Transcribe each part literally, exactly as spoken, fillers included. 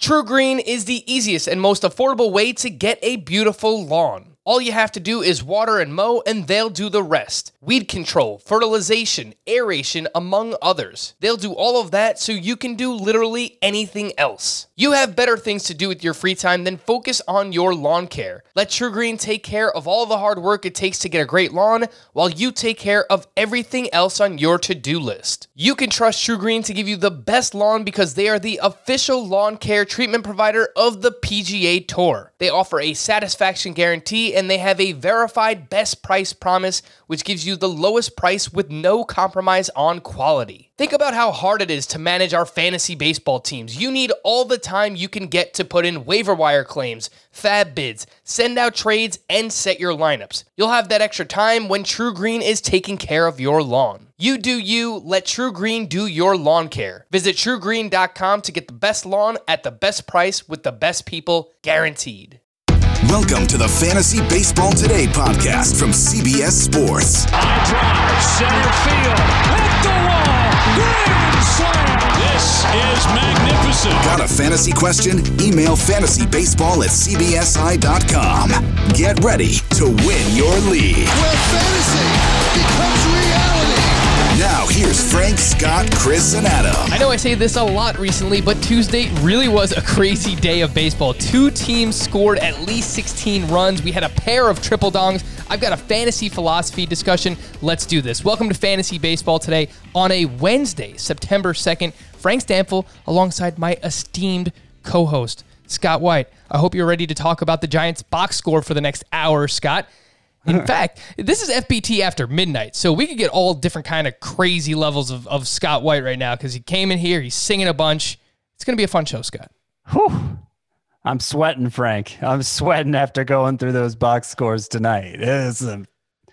TruGreen is the easiest and most affordable way to get a beautiful lawn. All you have to do is water and mow, and they'll do the rest. Weed control, fertilization, aeration, among others. They'll do all of that so you can do literally anything else. You have better things to do with your free time than focus on your lawn care. Let TruGreen take care of all the hard work it takes to get a great lawn, while you take care of everything else on your to-do list. You can trust TruGreen to give you the best lawn because they are the official lawn care treatment provider of the P G A Tour. They offer a satisfaction guarantee, and they have a verified best price promise, which gives you the lowest price with no compromise on quality. Think about how hard it is to manage our fantasy baseball teams. You need all the time you can get to put in waiver wire claims, fab bids, send out trades, and set your lineups. You'll have that extra time when TruGreen is taking care of your lawn. You do you, let TruGreen do your lawn care. Visit True Green dot com to get the best lawn at the best price with the best people, guaranteed. Welcome to the Fantasy Baseball Today podcast from C B S Sports. High drive, center field, hit the wall, grand slam. This is magnificent. Got a fantasy question? Email fantasybaseball at c b s i dot com. Get ready to win your league. Where fantasy becomes reality. Now here's Frank, Scott, Chris, and Adam. I know I say this a lot recently, but Tuesday really was a crazy day of baseball. Two teams scored at least sixteen runs. We had a pair of triple dongs. I've got a fantasy philosophy discussion. Let's do this. Welcome to Fantasy Baseball Today on a Wednesday, September second. Frank Stanfield alongside my esteemed co-host, Scott White. I hope you're ready to talk about the Giants' box score for the next hour, Scott. In fact, this is F B T after midnight, so we could get all different kind of crazy levels of, of Scott White right now because he came in here, he's singing a bunch. It's going to be a fun show, Scott. Whew. I'm sweating, Frank. I'm sweating after going through those box scores tonight. It's, a,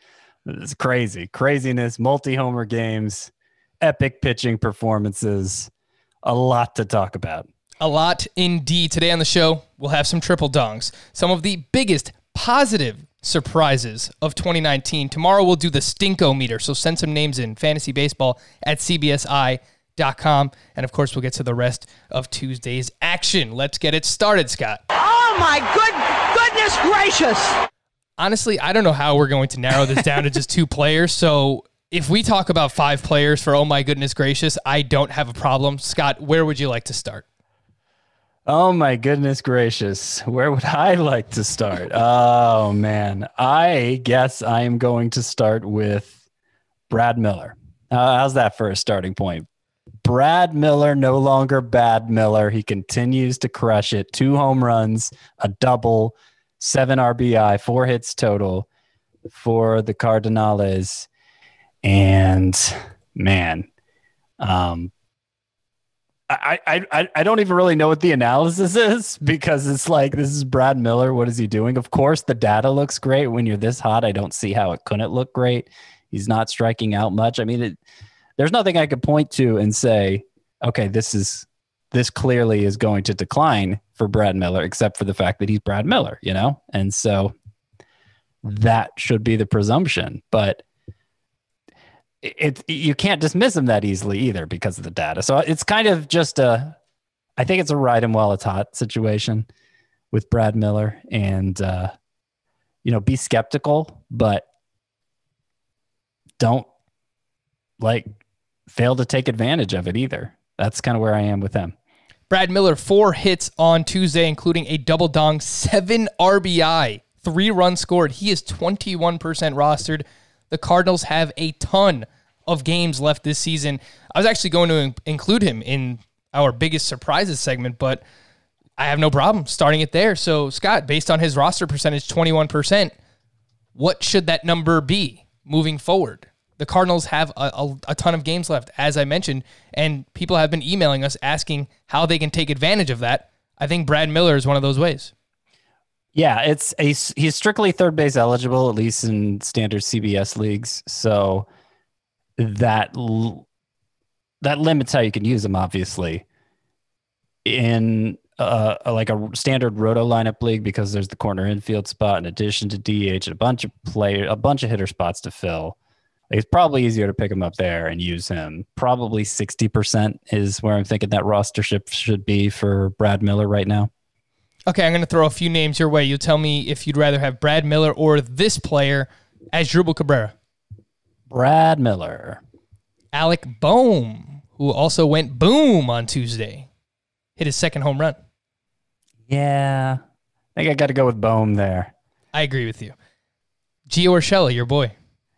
it's crazy. Craziness, multi-homer games, epic pitching performances, a lot to talk about. A lot indeed. Today on the show, we'll have some triple dongs, some of the biggest positive surprises of twenty nineteen. Tomorrow we'll do the Stinko meter, so send some names in, fantasy baseball at c b s i dot com. And of course, we'll get to the rest of Tuesday's action. Let's get it started, Scott. Oh my good goodness gracious. Honestly, I don't know how we're going to narrow this down to just two players, so if we talk about five players for oh my goodness gracious, I don't have a problem. Scott, where would you like to start? Oh my goodness gracious. Where would I like to start? Oh man. I guess I am going to start with Brad Miller. Uh, how's that for a starting point? Brad Miller, no longer Bad Miller. He continues to crush it. Two home runs, a double, seven R B I, four hits total for the Cardinals. And man, um, I, I I don't even really know what the analysis is because it's like, this is Brad Miller. What is he doing? Of course, the data looks great. When you're this hot, I don't see how it couldn't look great. He's not striking out much. I mean, it, there's nothing I could point to and say, okay, this is this clearly is going to decline for Brad Miller, except for the fact that he's Brad Miller, you know? And so that should be the presumption. But It, you can't dismiss him that easily either because of the data. So it's kind of just a, I think it's a ride him while it's hot situation with Brad Miller, and, uh, you know, be skeptical, but don't like fail to take advantage of it either. That's kind of where I am with him. Brad Miller, four hits on Tuesday, including a double dong, seven R B I, three runs scored. He is twenty-one percent rostered. The Cardinals have a ton of games left this season. I was actually going to in- include him in our biggest surprises segment, but I have no problem starting it there. So, Scott, based on his roster percentage, twenty-one percent, what should that number be moving forward? The Cardinals have a, a, a ton of games left, as I mentioned, and people have been emailing us asking how they can take advantage of that. I think Brad Miller is one of those ways. Yeah, it's a, he's strictly third base eligible, at least in standard C B S leagues. So that that limits how you can use him, obviously. In uh, like a standard roto lineup league, because there's the corner infield spot in addition to D H and a bunch of player, a bunch of hitter spots to fill. It's probably easier to pick him up there and use him. Probably sixty percent is where I'm thinking that rostership should be for Brad Miller right now. Okay, I'm going to throw a few names your way. You tell me if you'd rather have Brad Miller or this player as Drupal Cabrera. Brad Miller. Alec Bohm, who also went boom on Tuesday. Hit his second home run. Yeah, I think I got to go with Bohm there. I agree with you. Gio Urshela, your boy.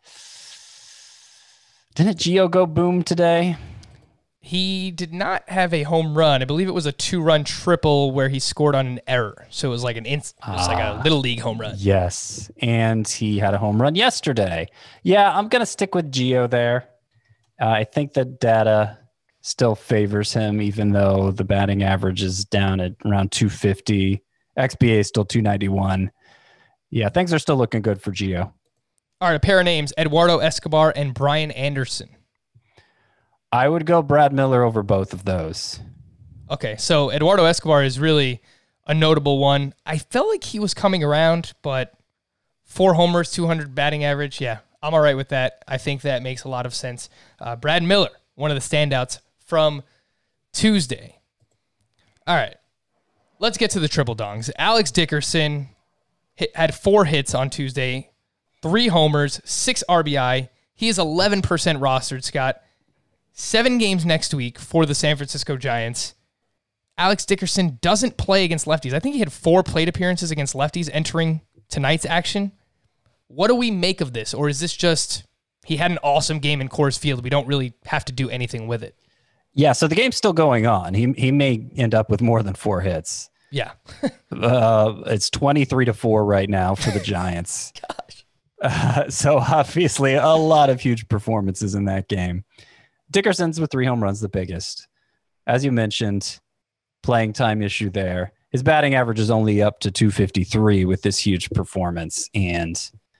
Didn't Gio go boom today? He did not have a home run. I believe it was a two-run triple where he scored on an error. So it was like an inst- it was like a little league home run. Yes, and he had a home run yesterday. Yeah, I'm going to stick with Gio there. Uh, I think the data still favors him, even though the batting average is down at around two fifty. X B A is still two ninety-one. Yeah, things are still looking good for Gio. All right, a pair of names, Eduardo Escobar and Brian Anderson. I would go Brad Miller over both of those. Okay, so Eduardo Escobar is really a notable one. I felt like he was coming around, but four homers, two hundred batting average, yeah, I'm all right with that. I think that makes a lot of sense. Uh, Brad Miller, one of the standouts from Tuesday. All right, let's get to the triple dongs. Alex Dickerson hit, had four hits on Tuesday, three homers, six R B I. He is eleven percent rostered, Scott. Seven games next week for the San Francisco Giants. Alex Dickerson doesn't play against lefties. I think he had four plate appearances against lefties entering tonight's action. What do we make of this? Or is this just he had an awesome game in Coors Field? We don't really have to do anything with it. Yeah, so the game's still going on. He he may end up with more than four hits. Yeah. uh, it's twenty-three to four right now for the Giants. Gosh. Uh, so obviously a lot of huge performances in that game. Dickerson's with three home runs, the biggest. As you mentioned, playing time issue there. His batting average is only up to two fifty-three with this huge performance, and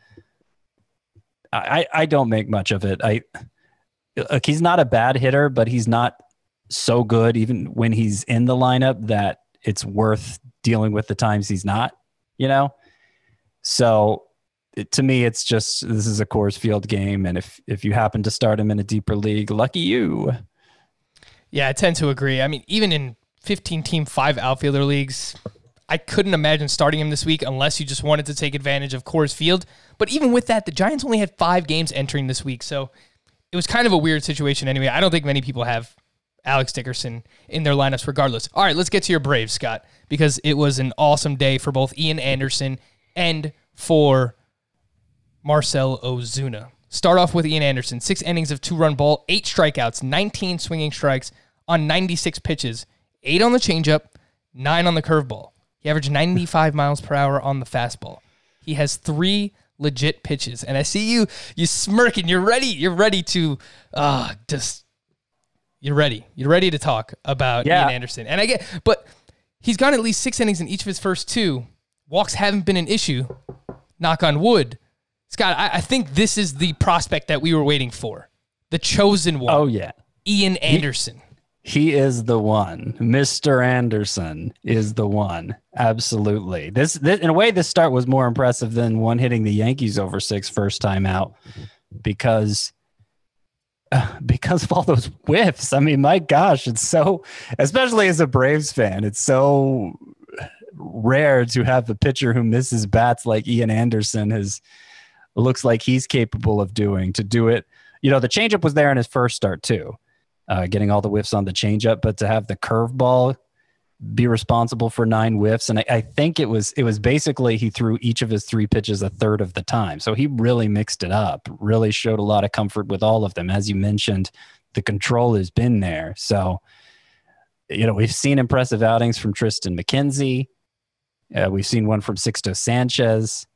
I, I don't make much of it. I like, he's not a bad hitter, but he's not so good even when he's in the lineup that it's worth dealing with the times he's not, you know? So it, to me, it's just, this is a Coors Field game. And if, if you happen to start him in a deeper league, lucky you. Yeah, I tend to agree. I mean, even in fifteen team five outfielder leagues, I couldn't imagine starting him this week unless you just wanted to take advantage of Coors Field. But even with that, the Giants only had five games entering this week. So it was kind of a weird situation anyway. I don't think many people have Alex Dickerson in their lineups regardless. All right, let's get to your Braves, Scott, because it was an awesome day for both Ian Anderson and for Marcell Ozuna. Start off with Ian Anderson. Six innings of two-run ball, eight strikeouts, nineteen swinging strikes on ninety-six pitches, eight on the changeup, nine on the curveball. He averaged ninety-five miles per hour on the fastball. He has three legit pitches, and I see you you smirking. You're ready. You're ready to uh just you're ready. You're ready to talk about yeah. Ian Anderson. And I get, but he's gone at least six innings in each of his first two. Walks haven't been an issue. Knock on wood. Scott, I, I think this is the prospect that we were waiting for. The chosen one. Oh, yeah. Ian Anderson. He, he is the one. Mister Anderson is the one. Absolutely. This, this, in a way, this start was more impressive than one hitting the Yankees over six first time out because, uh, because of all those whiffs. I mean, my gosh, it's so, especially as a Braves fan, it's so rare to have a pitcher who misses bats like Ian Anderson has looks like he's capable of doing to do it. You know, the changeup was there in his first start too, uh, getting all the whiffs on the changeup, but to have the curveball be responsible for nine whiffs. And I, I think it was, it was basically, he threw each of his three pitches a third of the time. So he really mixed it up, really showed a lot of comfort with all of them. As you mentioned, the control has been there. So, you know, we've seen impressive outings from Tristan McKenzie. Uh, we've seen one from Sixto Sanchez.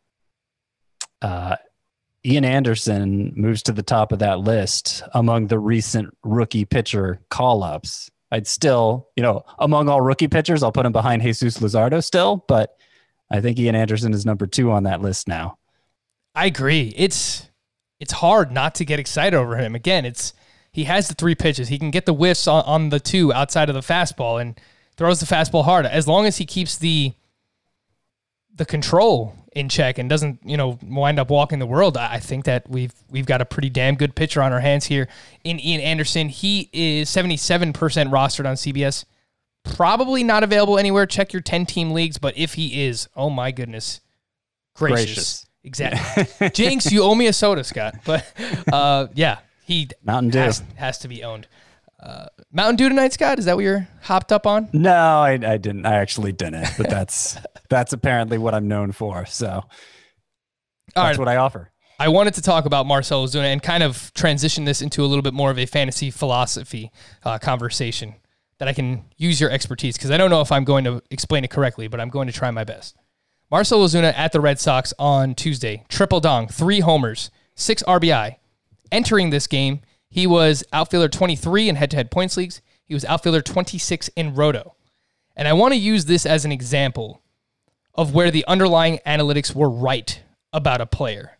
Uh, Ian Anderson moves to the top of that list among the recent rookie pitcher call-ups. I'd still, you know, among all rookie pitchers, I'll put him behind Jesus Luzardo still, but I think Ian Anderson is number two on that list now. I agree. It's it's hard not to get excited over him. Again, it's he has the three pitches. He can get the whiffs on, on the two outside of the fastball and throws the fastball hard. As long as he keeps the the control in check and doesn't, you know, wind up walking the world, I think that we've we've got a pretty damn good pitcher on our hands here in Ian Anderson. He is seventy-seven percent rostered on C B S. Probably not available anywhere. Check your ten-team leagues, but if he is, oh my goodness, gracious. gracious. Exactly. Jinx, you owe me a soda, Scott. But uh, yeah, he Mountain Dew has, has to be owned. Uh, Mountain Dew tonight, Scott? Is that what you're hopped up on? No, I, I didn't. I actually didn't. But that's that's apparently what I'm known for. So All that's right. what I offer. I wanted to talk about Marcell Ozuna and kind of transition this into a little bit more of a fantasy philosophy uh, conversation that I can use your expertise, because I don't know if I'm going to explain it correctly, but I'm going to try my best. Marcell Ozuna at the Red Sox on Tuesday. Triple dong, three homers, six R B I. Entering this game, he was outfielder twenty-three in head-to-head points leagues. He was outfielder twenty-six in Roto. And I want to use this as an example of where the underlying analytics were right about a player.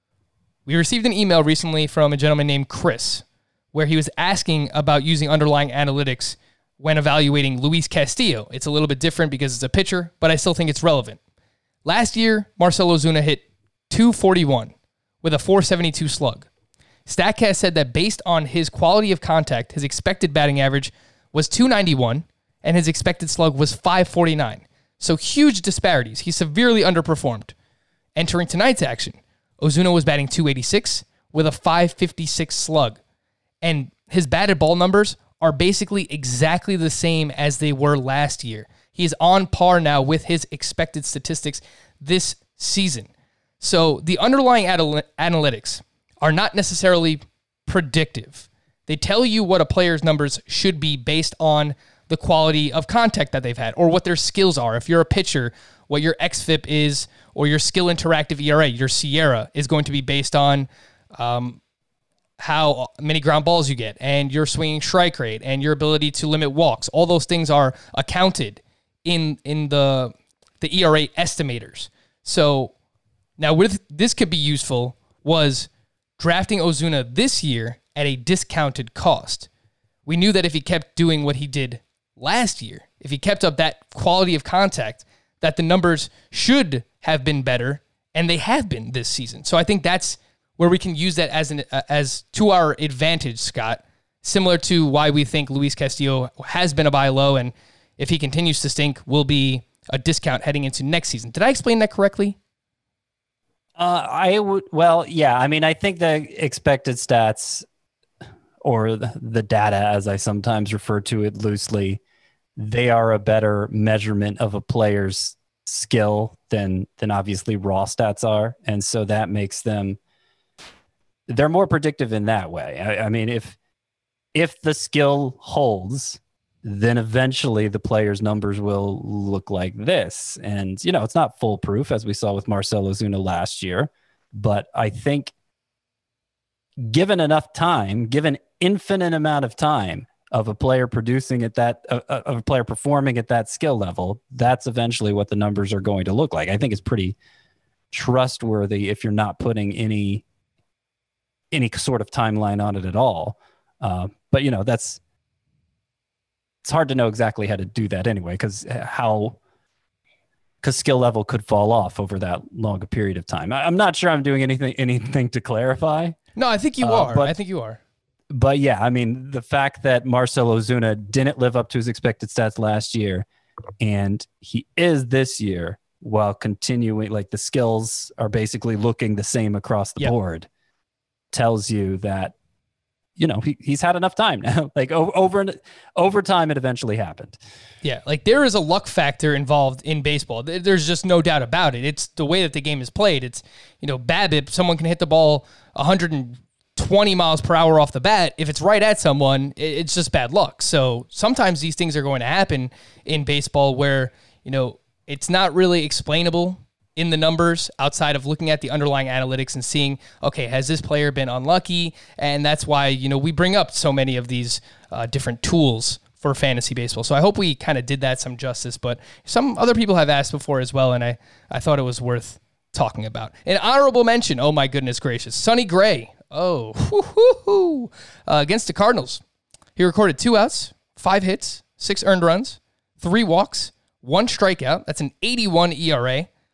We received an email recently from a gentleman named Chris, where he was asking about using underlying analytics when evaluating Luis Castillo. It's a little bit different because it's a pitcher, but I still think it's relevant. Last year, Marcell Ozuna hit two forty-one with a four seventy-two slug. StatCast said that based on his quality of contact, his expected batting average was two ninety-one, and his expected slug was five forty-nine. So huge disparities. He severely underperformed. Entering tonight's action, Ozuna was batting two eighty-six with a five fifty-six slug. And his batted ball numbers are basically exactly the same as they were last year. He is on par now with his expected statistics this season. So the underlying anal- analytics are not necessarily predictive. They tell you what a player's numbers should be based on the quality of contact that they've had or what their skills are. If you're a pitcher, what your X F I P is, or your skill interactive E R A, your Sierra, is going to be based on um, how many ground balls you get and your swinging strike rate and your ability to limit walks. All those things are accounted in in the the E R A estimators. So now with this could be useful was drafting Ozuna this year at a discounted cost. We knew that if he kept doing what he did last year, if he kept up that quality of contact, that the numbers should have been better, and they have been this season. So I think that's where we can use that as an uh, as to our advantage, Scott, similar to why we think Luis Castillo has been a buy low, and if he continues to stink, will be a discount heading into next season. Did I explain that correctly? Uh, I would, well, yeah, I mean, I think the expected stats, or the, the data, as I sometimes refer to it loosely, they are a better measurement of a player's skill than, than obviously raw stats are. And so that makes them, they're more predictive in that way. I, I mean, if, if the skill holds, then eventually the player's numbers will look like this. And, you know, it's not foolproof, as we saw with Marcell Ozuna last year, but I think given enough time, given infinite amount of time of a player producing at that, uh, of a player performing at that skill level, that's eventually what the numbers are going to look like. I think it's pretty trustworthy if you're not putting any, any sort of timeline on it at all. Uh, but, you know, that's, it's hard to know exactly how to do that anyway, because how, because skill level could fall off over that long a period of time. I, I'm not sure I'm doing anything anything to clarify. No, I think you uh, are. But, I think you are. But yeah, I mean, the fact that Marcell Ozuna didn't live up to his expected stats last year, and he is this year, while continuing, like the skills are basically looking the same across the yep. board, tells you that, you know, he, he's had enough time now. Like over, over over time, it eventually happened. Yeah, like there is a luck factor involved in baseball. There's just no doubt about it. It's the way that the game is played. It's, you know, BABIP, someone can hit the ball one hundred twenty miles per hour off the bat. If it's right at someone, it's just bad luck. So sometimes these things are going to happen in baseball where, you know, it's not really explainable in the numbers outside of looking at the underlying analytics and seeing, okay, has this player been unlucky? And that's why, you know, we bring up so many of these uh, different tools for fantasy baseball. So I hope we kind of did that some justice, but some other people have asked before as well, and I, I thought it was worth talking about. An honorable mention, oh my goodness gracious, Sonny Gray. Oh, whoo-hoo-hoo. Uh, against the Cardinals. He recorded two outs, five hits, six earned runs, three walks, one strikeout. That's an eighty-one E R A.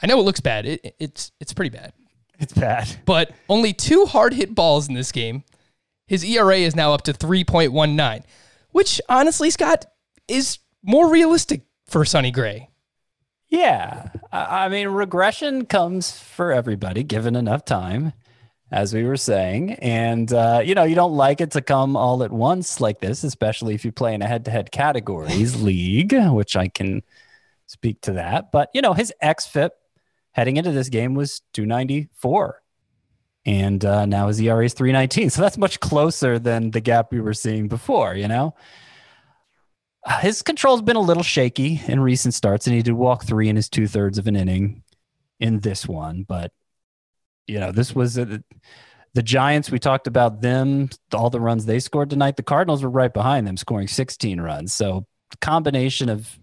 I know it looks bad. It, it's it's pretty bad. It's bad. But only two hard hit balls in this game. His E R A is now up to three point one nine, which honestly, Scott, is more realistic for Sonny Gray. Yeah. I I mean, regression comes for everybody given enough time, as we were saying. And, uh, you know, you don't like it to come all at once like this, especially if you play in a head-to-head categories league, which I can speak to that. But, you know, his X F I P heading into this game was two ninety-four. And uh, now his E R A is three nineteen. So that's much closer than the gap we were seeing before, you know? His control's been a little shaky in recent starts, and he did walk three in his two-thirds of an inning in this one. But, you know, this was a, the Giants. We talked about them, all the runs they scored tonight. The Cardinals were right behind them, scoring sixteen runs. So the combination of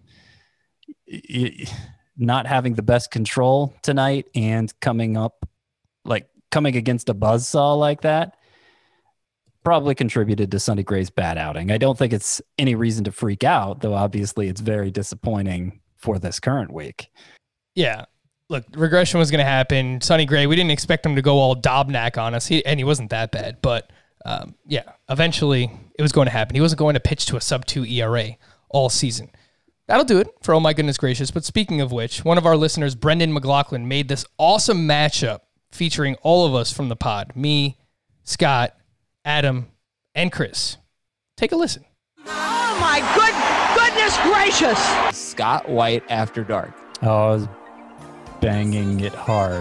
not having the best control tonight and coming up, like coming against a buzzsaw like that, probably contributed to Sonny Gray's bad outing. I don't think it's any reason to freak out, though obviously it's very disappointing for this current week. Yeah. Look, regression was going to happen. Sonny Gray, we didn't expect him to go all Dobnak on us, he, and he wasn't that bad. But, um, yeah, eventually it was going to happen. He wasn't going to pitch to a sub two E R A all season. That'll do it for Oh My Goodness Gracious. But speaking of which, one of our listeners, Brendan McLaughlin, made this awesome matchup featuring all of us from the pod, me, Scott, Adam, and Chris. Take a listen. Oh my good goodness gracious! Scott White After Dark. Oh, I was banging it hard.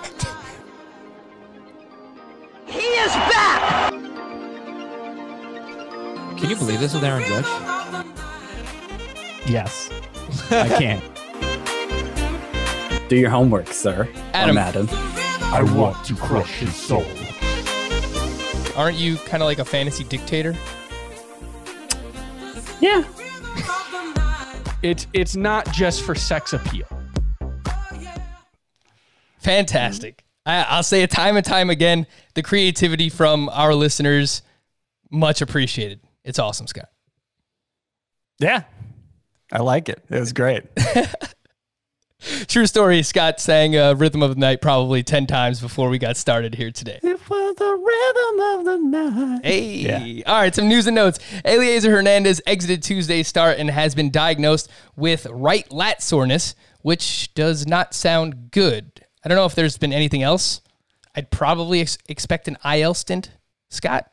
He is back! Can you believe this with Aaron Judge? Yes, I can. Do your homework, sir. Adam. I'm Adam. I want to crush his soul. Aren't you kind of like a fantasy dictator? Yeah. It's it's not just for sex appeal. Fantastic. I, I'll say it time and time again. The creativity from our listeners, much appreciated. It's awesome, Scott. Yeah. I like it. It was great. True story. Scott sang uh, Rhythm of the Night probably ten times before we got started here today. It was the rhythm of the night. Hey. Yeah. All right, some news and notes. Eliezer Hernandez exited Tuesday's start and has been diagnosed with right lat soreness, which does not sound good. I don't know if there's been anything else. I'd probably ex- expect an I L stint, Scott.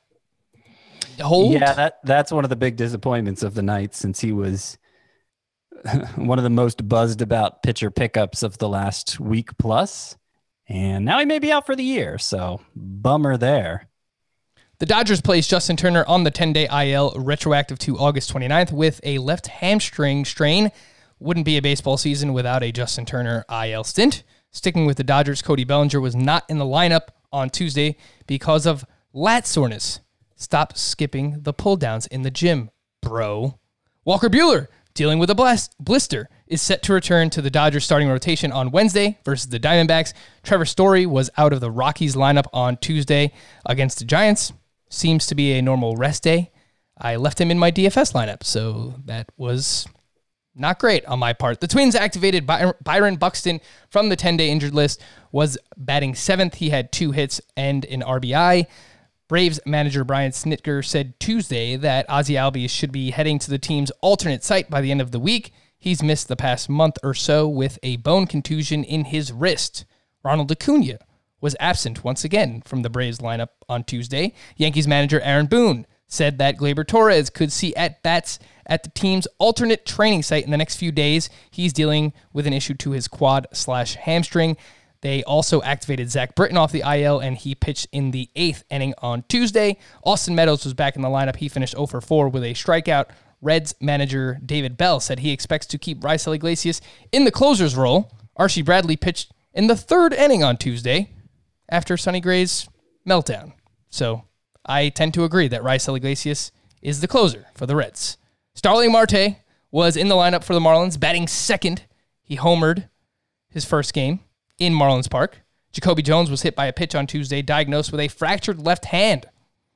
Hold? Yeah, that, that's one of the big disappointments of the night, since he was one of the most buzzed about pitcher pickups of the last week plus. And now he may be out for the year, so bummer there. The Dodgers placed Justin Turner on the ten-day I L retroactive to August twenty-ninth with a left hamstring strain. Wouldn't be a baseball season without a Justin Turner I L stint. Sticking with the Dodgers, Cody Bellinger was not in the lineup on Tuesday because of lat soreness. Stop skipping the pull-downs in the gym, bro. Walker Buehler, dealing with a blast, blister, is set to return to the Dodgers starting rotation on Wednesday versus the Diamondbacks. Trevor Story was out of the Rockies lineup on Tuesday against the Giants. Seems to be a normal rest day. I left him in my D F S lineup, so that was not great on my part. The Twins activated By- Byron Buxton from the ten-day injured list, was batting seventh. He had two hits and an R B I. Braves manager Brian Snitker said Tuesday that Ozzie Albies should be heading to the team's alternate site by the end of the week. He's missed the past month or so with a bone contusion in his wrist. Ronald Acuna was absent once again from the Braves lineup on Tuesday. Yankees manager Aaron Boone said that Gleyber Torres could see at-bats at the team's alternate training site in the next few days. He's dealing with an issue to his quad slash hamstring. They also activated Zach Britton off the I L, and he pitched in the eighth inning on Tuesday. Austin Meadows was back in the lineup. He finished oh for four with a strikeout. Reds manager David Bell said he expects to keep Raisel Iglesias in the closer's role. Archie Bradley pitched in the third inning on Tuesday after Sonny Gray's meltdown. So I tend to agree that Raisel Iglesias is the closer for the Reds. Starling Marte was in the lineup for the Marlins, batting second. He homered his first game in Marlins Park. Jacoby Jones was hit by a pitch on Tuesday, diagnosed with a fractured left hand.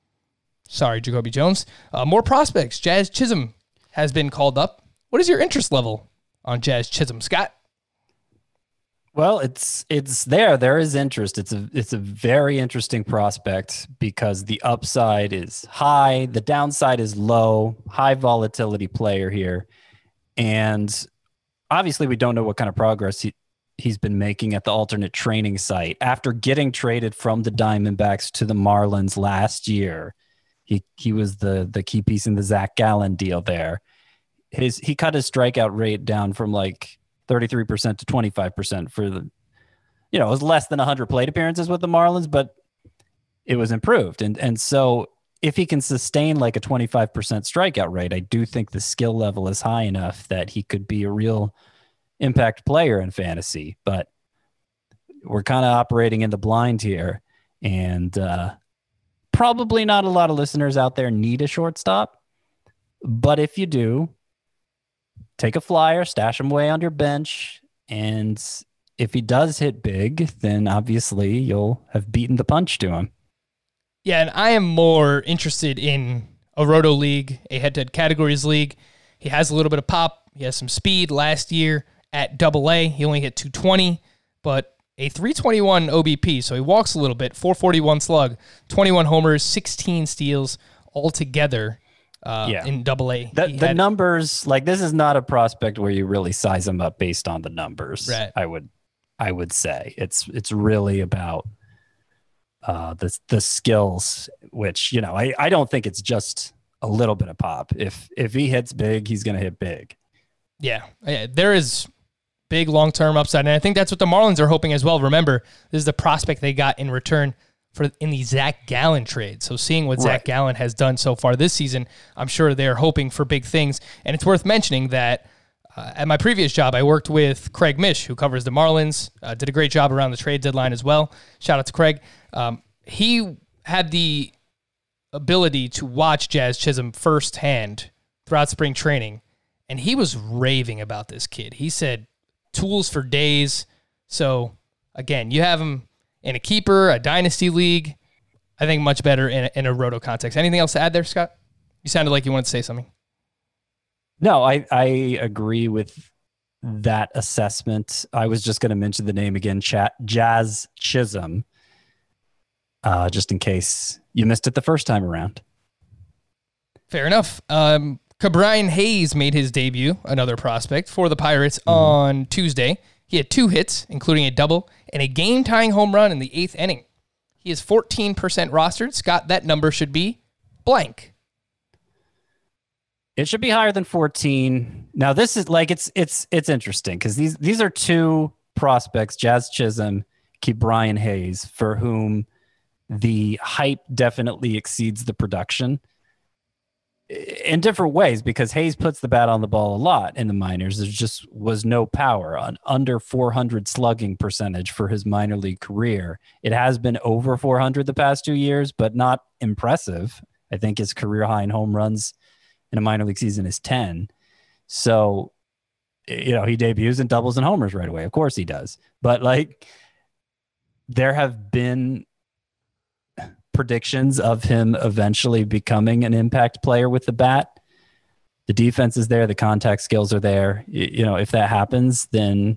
Sorry, Jacoby Jones. Uh, more prospects. Jazz Chisholm has been called up. What is your interest level on Jazz Chisholm, Scott? Well, it's it's there. There is interest. It's a it's a very interesting prospect because the upside is high, the downside is low, high volatility player here. And obviously we don't know what kind of progress he, he's been making at the alternate training site. After getting traded from the Diamondbacks to the Marlins last year, he he was the the key piece in the Zach Gallen deal there. His he cut his strikeout rate down from like thirty-three percent to twenty-five percent for the, you know, it was less than one hundred plate appearances with the Marlins, but it was improved. And and so if he can sustain like a twenty-five percent strikeout rate, I do think the skill level is high enough that he could be a real impact player in fantasy. But we're kind of operating in the blind here. And uh, probably not a lot of listeners out there need a shortstop. But if you do, take a flyer, stash him away on your bench, and if he does hit big, then obviously you'll have beaten the punch to him. Yeah, and I am more interested in a Roto League, a head-to-head categories league. He has a little bit of pop. He has some speed. Last year at Double A, he only hit two twenty, but a three twenty-one O B P, so he walks a little bit, four forty-one slug, twenty-one homers, sixteen steals altogether. Uh, yeah. in Double A. The, the had, numbers, like this is not a prospect where you really size him up based on the numbers. Right. I would, I would say it's it's really about uh, the the skills, which you know I, I don't think it's just a little bit of pop. If if he hits big, he's going to hit big. Yeah, yeah, there is big long term upside, and I think that's what the Marlins are hoping as well. Remember, this is the prospect they got in return for in the Zach Gallen trade. So seeing what right. Zach Gallen has done so far this season, I'm sure they're hoping for big things. And it's worth mentioning that uh, at my previous job, I worked with Craig Mish, who covers the Marlins, uh, did a great job around the trade deadline as well. Shout out to Craig. Um, he had the ability to watch Jazz Chisholm firsthand throughout spring training, and he was raving about this kid. He said tools for days. So again, you have him in a keeper, a dynasty league, I think much better in a, in a roto context. Anything else to add there, Scott? You sounded like you wanted to say something. No, I, I agree with that assessment. I was just going to mention the name again, Chat, Jazz Chisholm, uh, just in case you missed it the first time around. Fair enough. Um, Ke'Bryan Hayes made his debut, another prospect, for the Pirates mm. on Tuesday. He had two hits, including a double, and a game-tying home run in the eighth inning. He is fourteen percent rostered. Scott, that number should be blank. It should be higher than fourteen. Now, this is like, it's it's it's interesting because these, these are two prospects, Jazz Chisholm, Ke'Bryan Hayes, for whom the hype definitely exceeds the production in different ways, because Hayes puts the bat on the ball a lot in the minors. There just was no power, an under four hundred slugging percentage for his minor league career. It has been over four hundred the past two years, but not impressive. I think his career high in home runs in a minor league season is ten. So, you know, he debuts and doubles and homers right away. Of course he does. But like, there have been predictions of him eventually becoming an impact player with the bat. The defense is there. The contact skills are there. You know, if that happens, then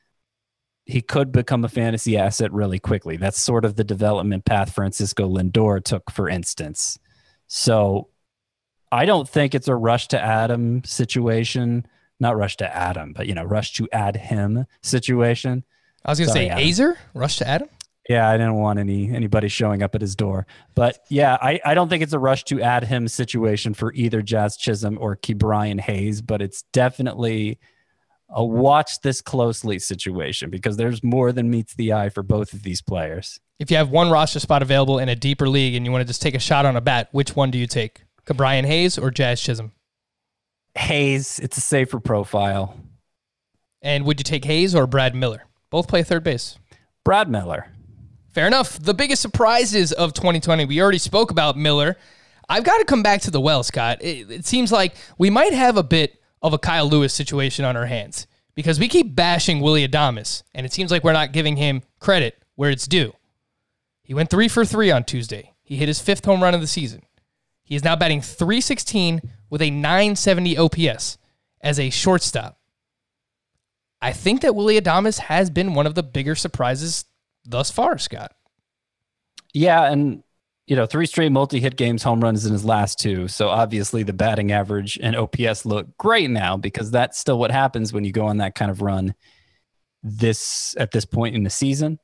he could become a fantasy asset really quickly. That's sort of the development path Francisco Lindor took, for instance. So I don't think it's a rush to add him situation. Not rush to add him, but, you know, rush to add him situation. I was going to say Azer, rush to add him. Yeah, I didn't want any anybody showing up at his door. But yeah, I, I don't think it's a rush to add him situation for either Jazz Chisholm or Ke'Bryan Hayes, but it's definitely a watch this closely situation because there's more than meets the eye for both of these players. If you have one roster spot available in a deeper league and you want to just take a shot on a bat, which one do you take? Ke'Bryan Hayes or Jazz Chisholm? Hayes, it's a safer profile. And would you take Hayes or Brad Miller? Both play third base. Brad Miller. Fair enough. The biggest surprises of twenty twenty, we already spoke about Miller. I've got to come back to the well, Scott. It, it seems like we might have a bit of a Kyle Lewis situation on our hands because we keep bashing Willy Adames, and it seems like we're not giving him credit where it's due. He went three for three on Tuesday. He hit his fifth home run of the season. He is now batting three sixteen with a nine seventy O P S as a shortstop. I think that Willy Adames has been one of the bigger surprises thus far, Scott. Yeah, and you know, three straight multi-hit games, home runs in his last two. So obviously the batting average and O P S look great now, because that's still what happens when you go on that kind of run this at this point in the season.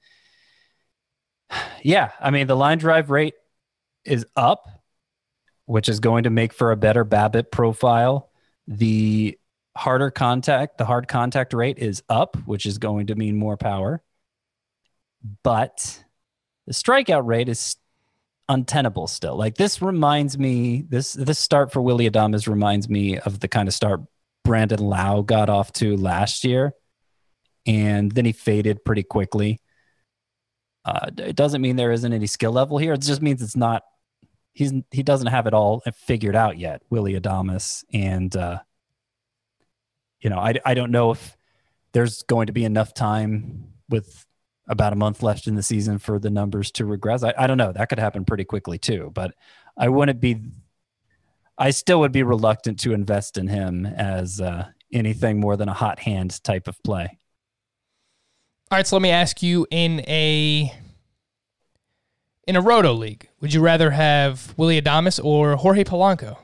Yeah, I mean, the line drive rate is up, which is going to make for a better BABIP profile. The harder contact, the hard contact rate is up, which is going to mean more power. But the strikeout rate is untenable still. Like, this reminds me, this this start for Willy Adames reminds me of the kind of start Brandon Lau got off to last year. And then he faded pretty quickly. Uh, it doesn't mean there isn't any skill level here. It just means it's not, he's, he doesn't have it all figured out yet, Willy Adames. And, uh, you know, I, I don't know if there's going to be enough time with about a month left in the season for the numbers to regress. I, I don't know. That could happen pretty quickly too, but I wouldn't be, I still would be reluctant to invest in him as uh, anything more than a hot hand type of play. All right, so let me ask you, in a in a roto league, would you rather have Willy Adames or Jorge Polanco?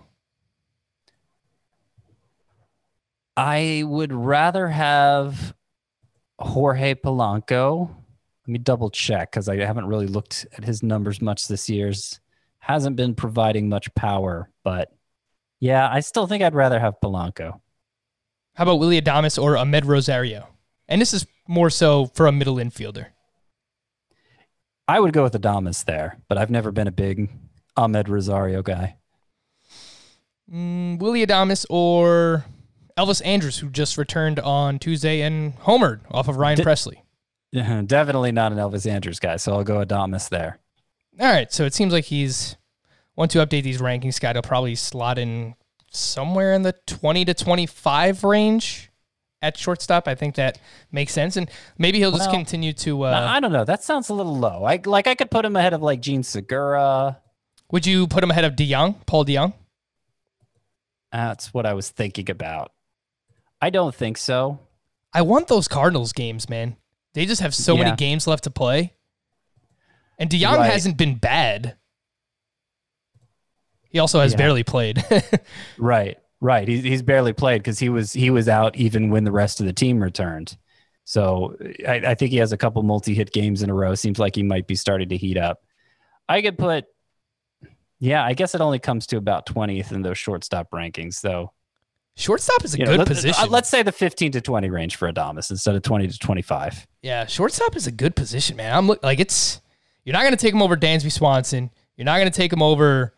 I would rather have Jorge Polanco. Let me double check, because I haven't really looked at his numbers much this year. Hasn't been providing much power, but yeah, I still think I'd rather have Polanco. How about Willy Adames or Ahmed Rosario? And this is more so for a middle infielder. I would go with Adames there, but I've never been a big Ahmed Rosario guy. Mm, Willy Adames or Elvis Andrus, who just returned on Tuesday and homered off of Ryan De- Presley. Definitely not an Elvis Andrus guy, so I'll go Adames there. All right, so it seems like he's, once you update these rankings, Scott, he'll probably slot in somewhere in the twenty to twenty-five range at shortstop. I think that makes sense, and maybe he'll just well, continue to. Uh, I don't know. That sounds a little low. I like. I could put him ahead of like Gene Segura. Would you put him ahead of DeYoung, Paul DeYoung? That's what I was thinking about. I don't think so. I want those Cardinals games, man. They just have so yeah. many games left to play, and DeYoung right. hasn't been bad. He also has yeah. barely played. Right. Right, he's he's barely played because he was he was out even when the rest of the team returned. So I, I think he has a couple multi-hit games in a row. Seems like he might be starting to heat up. I could put, yeah, I guess it only comes to about twentieth in those shortstop rankings, though. Shortstop is a you good know, let, position. Let's say the fifteen to twenty range for Adames instead of twenty to twenty-five. Yeah, shortstop is a good position, man. I'm look, like it's you're not going to take him over Dansby Swanson. You're not going to take him over.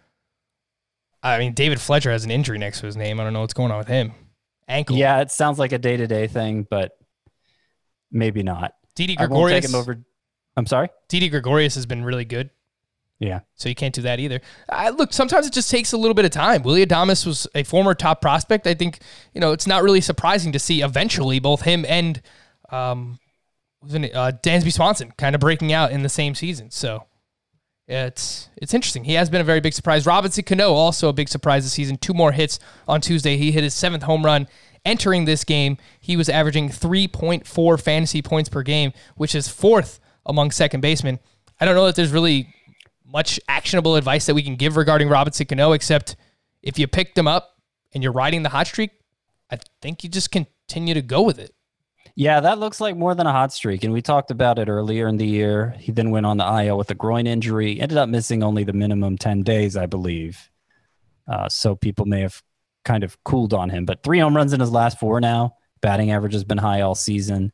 I mean, David Fletcher has an injury next to his name. I don't know what's going on with him. Ankle. Yeah, it sounds like a day-to-day thing, but maybe not. Didi Gregorius. Take him over. I'm sorry? Didi Gregorius has been really good. Yeah. So you can't do that either. Uh, look, sometimes it just takes a little bit of time. Willy Adames was a former top prospect. I think, you know, it's not really surprising to see eventually both him and um, uh, Dansby Swanson kind of breaking out in the same season. So yeah, it's it's interesting. He has been a very big surprise. Robinson Cano, also a big surprise this season. Two more hits on Tuesday. He hit his seventh home run entering this game. He was averaging three point four fantasy points per game, which is fourth among second basemen. I don't know that there's really much actionable advice that we can give regarding Robinson Cano, except if you picked him up and you're riding the hot streak, I think you just continue to go with it. Yeah, that looks like more than a hot streak, and we talked about it earlier in the year. He then went on the I L with a groin injury, ended up missing only the minimum ten days, I believe. Uh, so people may have kind of cooled on him, but three home runs in his last four now. Batting average has been high all season.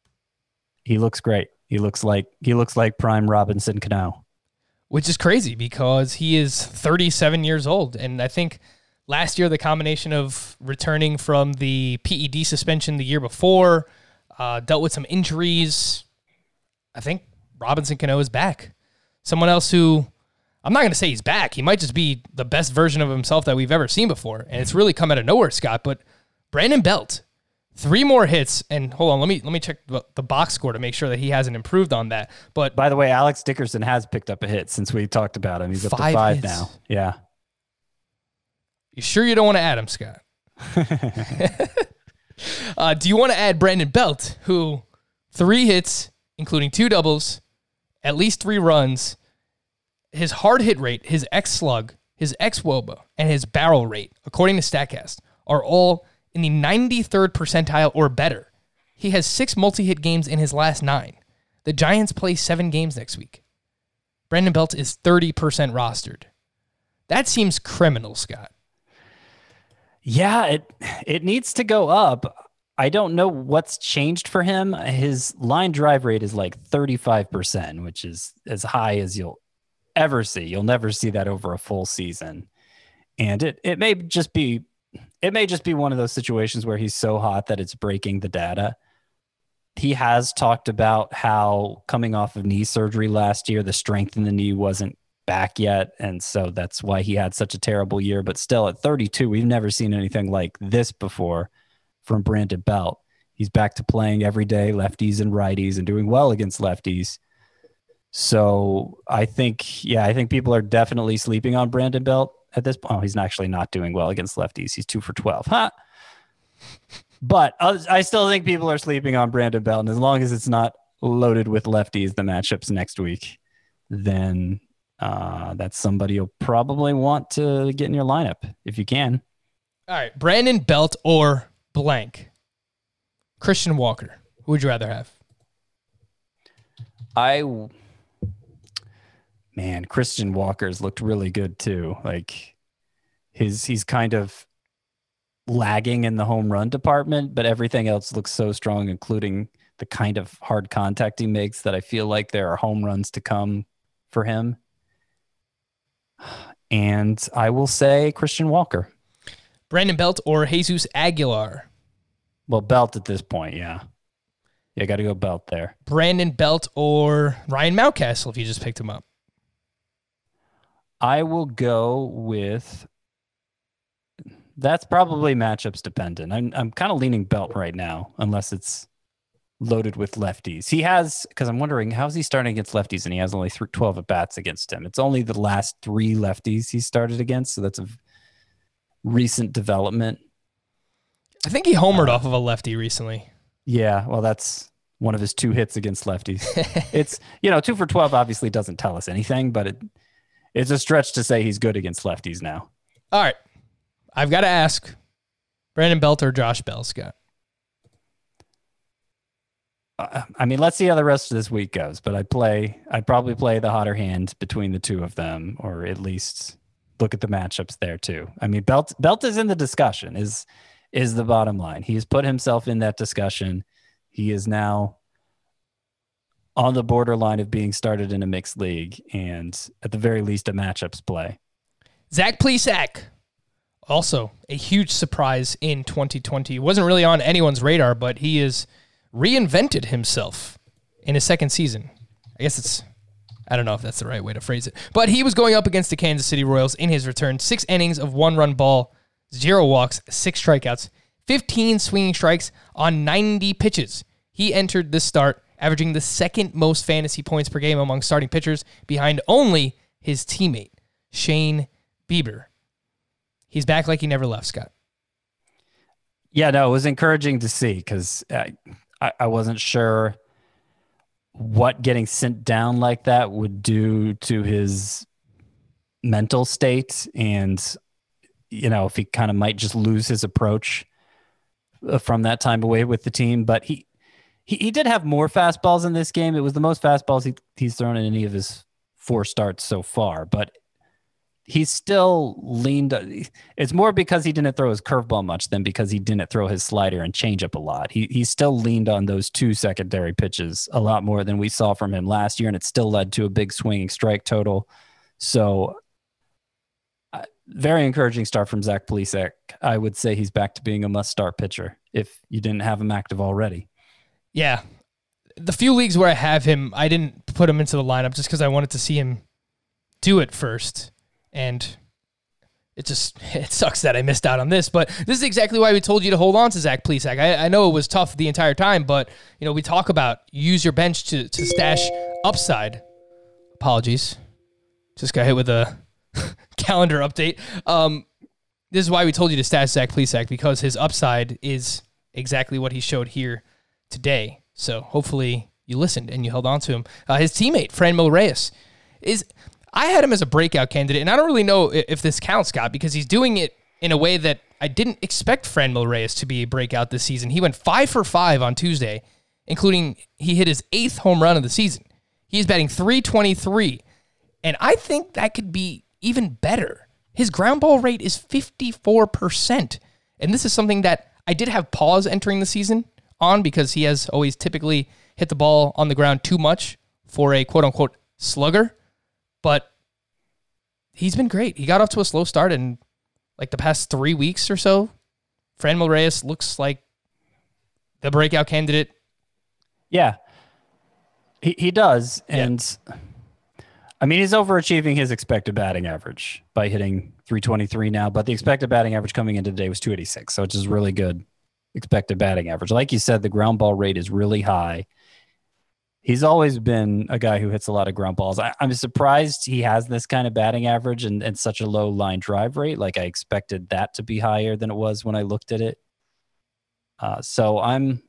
He looks great. He looks like he looks like prime Robinson Cano. Which is crazy because he is thirty-seven years old, and I think last year the combination of returning from the P E D suspension the year before, Uh, dealt with some injuries. I think Robinson Cano is back. Someone else who, I'm not going to say he's back. He might just be the best version of himself that we've ever seen before. And it's really come out of nowhere, Scott. But Brandon Belt, three more hits. And hold on, let me let me check the, the box score to make sure that he hasn't improved on that. But by the way, Alex Dickerson has picked up a hit since we talked about him. He's up to five hits. Now. Yeah. You sure you don't want to add him, Scott? Uh, do you want to add Brandon Belt, who three hits, including two doubles, at least three runs, his hard hit rate, his X slug, his X W O B A, and his barrel rate, according to StatCast, are all in the ninety-third percentile or better. He has six multi-hit games in his last nine. The Giants play seven games next week. Brandon Belt is thirty percent rostered. That seems criminal, Scott. Yeah, it it needs to go up. I don't know what's changed for him. His line drive rate is like thirty-five percent, which is as high as you'll ever see. You'll never see that over a full season. And it it may just be it may just be one of those situations where he's so hot that it's breaking the data. He has talked about how coming off of knee surgery last year, the strength in the knee wasn't back yet. And so that's why he had such a terrible year. But still, at thirty-two, we've never seen anything like this before from Brandon Belt. He's back to playing every day, lefties and righties, and doing well against lefties. So I think, yeah, I think people are definitely sleeping on Brandon Belt at this point. Oh, he's actually not doing well against lefties. He's two for twelve. Huh? But I still think people are sleeping on Brandon Belt. And as long as it's not loaded with lefties, the matchups next week, then uh, that's somebody you'll probably want to get in your lineup if you can. All right. Brandon Belt or blank. Christian Walker. Who would you rather have? I, man, Christian Walker's looked really good too. Like his, he's kind of lagging in the home run department, but everything else looks so strong, including the kind of hard contact he makes, that I feel like there are home runs to come for him. And I will say Christian Walker. Brandon Belt or Jesus Aguilar? Well, Belt at this point, yeah. Yeah, got to go Belt there. Brandon Belt or Ryan Mountcastle if you just picked him up? I will go with... That's probably matchups dependent. I'm I'm kind of leaning Belt right now, unless it's loaded with lefties. He has, because I'm wondering, how's he starting against lefties, and he has only twelve at-bats against him. It's only the last three lefties he started against, so that's a recent development. I think he homered uh, off of a lefty recently. Yeah, well, that's one of his two hits against lefties. It's, you know, two for twelve obviously doesn't tell us anything, but it it's a stretch to say he's good against lefties now. All right. I've got to ask, Brandon Belt or Josh Bell, Scott? Uh, I mean, let's see how the rest of this week goes, but I'd play, I'd probably play the hotter hand between the two of them, or at least look at the matchups there too. I mean, Belt, Belt is in the discussion, is, is the bottom line. He has put himself in that discussion. He is now on the borderline of being started in a mixed league, and at the very least a matchups play. Zach Plesac. Also, a huge surprise in twenty twenty. He wasn't really on anyone's radar, but he has reinvented himself in his second season. I guess it's, I don't know if that's the right way to phrase it. But he was going up against the Kansas City Royals in his return. Six innings of one-run ball, zero walks, six strikeouts, fifteen swinging strikes on ninety pitches. He entered this start averaging the second most fantasy points per game among starting pitchers, behind only his teammate, Shane Bieber. He's back like he never left, Scott. Yeah, no, it was encouraging to see, because I, I wasn't sure what getting sent down like that would do to his mental state, and, you know, if he kind of might just lose his approach from that time away with the team. But he, he, he did have more fastballs in this game. It was the most fastballs he, he's thrown in any of his four starts so far, but he's still leaned. It's more because he didn't throw his curveball much than because he didn't throw his slider and changeup a lot. He he still leaned on those two secondary pitches a lot more than we saw from him last year, and it still led to a big swinging strike total. So, uh, very encouraging start from Zach Plesac. I would say he's back to being a must-start pitcher if you didn't have him active already. Yeah. The few leagues where I have him, I didn't put him into the lineup just because I wanted to see him do it first. And it just, it sucks that I missed out on this, but this is exactly why we told you to hold on to Zach Plesac. I, I know it was tough the entire time, but, you know, we talk about use your bench to, to stash upside. Apologies. Just got hit with a calendar update. Um, this is why we told you to stash Zach Plesac, because his upside is exactly what he showed here today. So hopefully you listened and you held on to him. Uh, his teammate, Franmil Reyes, is I had him as a breakout candidate, and I don't really know if this counts, Scott, because he's doing it in a way that I didn't expect Franmil Reyes to be a breakout this season. He went five for five on Tuesday, including he hit his eighth home run of the season. He's batting three twenty-three, and I think that could be even better. His ground ball rate is fifty-four percent, and this is something that I did have pause entering the season on because he has always typically hit the ball on the ground too much for a quote-unquote slugger, but he's been great. He got off to a slow start, and like the past three weeks or so, Franmil Reyes looks like the breakout candidate. Yeah, he he does. And yeah. I mean, he's overachieving his expected batting average by hitting three twenty-three now, but the expected batting average coming into today was two eighty-six, so it's just really good expected batting average. Like you said, the ground ball rate is really high. He's always been a guy who hits a lot of ground balls. I, I'm surprised he has this kind of batting average and, and such a low line drive rate. Like I expected that to be higher than it was when I looked at it. Uh, so I'm,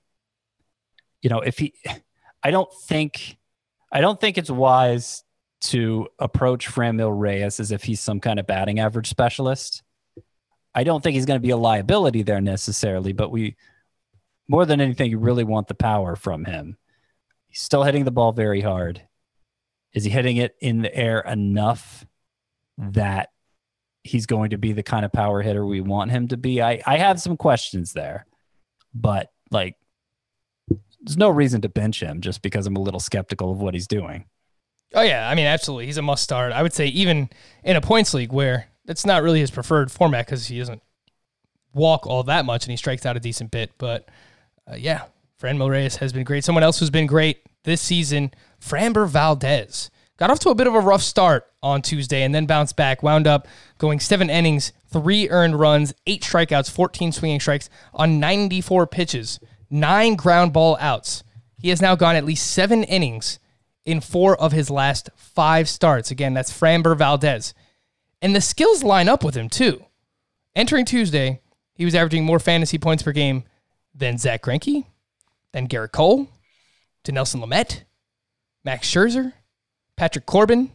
you know, if he, I don't think, I don't think it's wise to approach Franmil Reyes as if he's some kind of batting average specialist. I don't think he's going to be a liability there necessarily, but we, more than anything, you really want the power from him. He's still hitting the ball very hard. Is he hitting it in the air enough that he's going to be the kind of power hitter we want him to be? I, I have some questions there, but like, there's no reason to bench him just because I'm a little skeptical of what he's doing. Oh yeah, I mean, absolutely. He's a must start. I would say even in a points league where it's not really his preferred format because he doesn't walk all that much and he strikes out a decent bit. But uh, yeah, Franmil Reyes has been great. Someone else who's been great this season, Framber Valdez. Got off to a bit of a rough start on Tuesday and then bounced back, wound up going seven innings, three earned runs, eight strikeouts, fourteen swinging strikes on ninety-four pitches, nine ground ball outs. He has now gone at least seven innings in four of his last five starts. Again, that's Framber Valdez. And the skills line up with him, too. Entering Tuesday, he was averaging more fantasy points per game than Zach Greinke, than Garrett Cole, to Nelson Lamet, Max Scherzer, Patrick Corbin.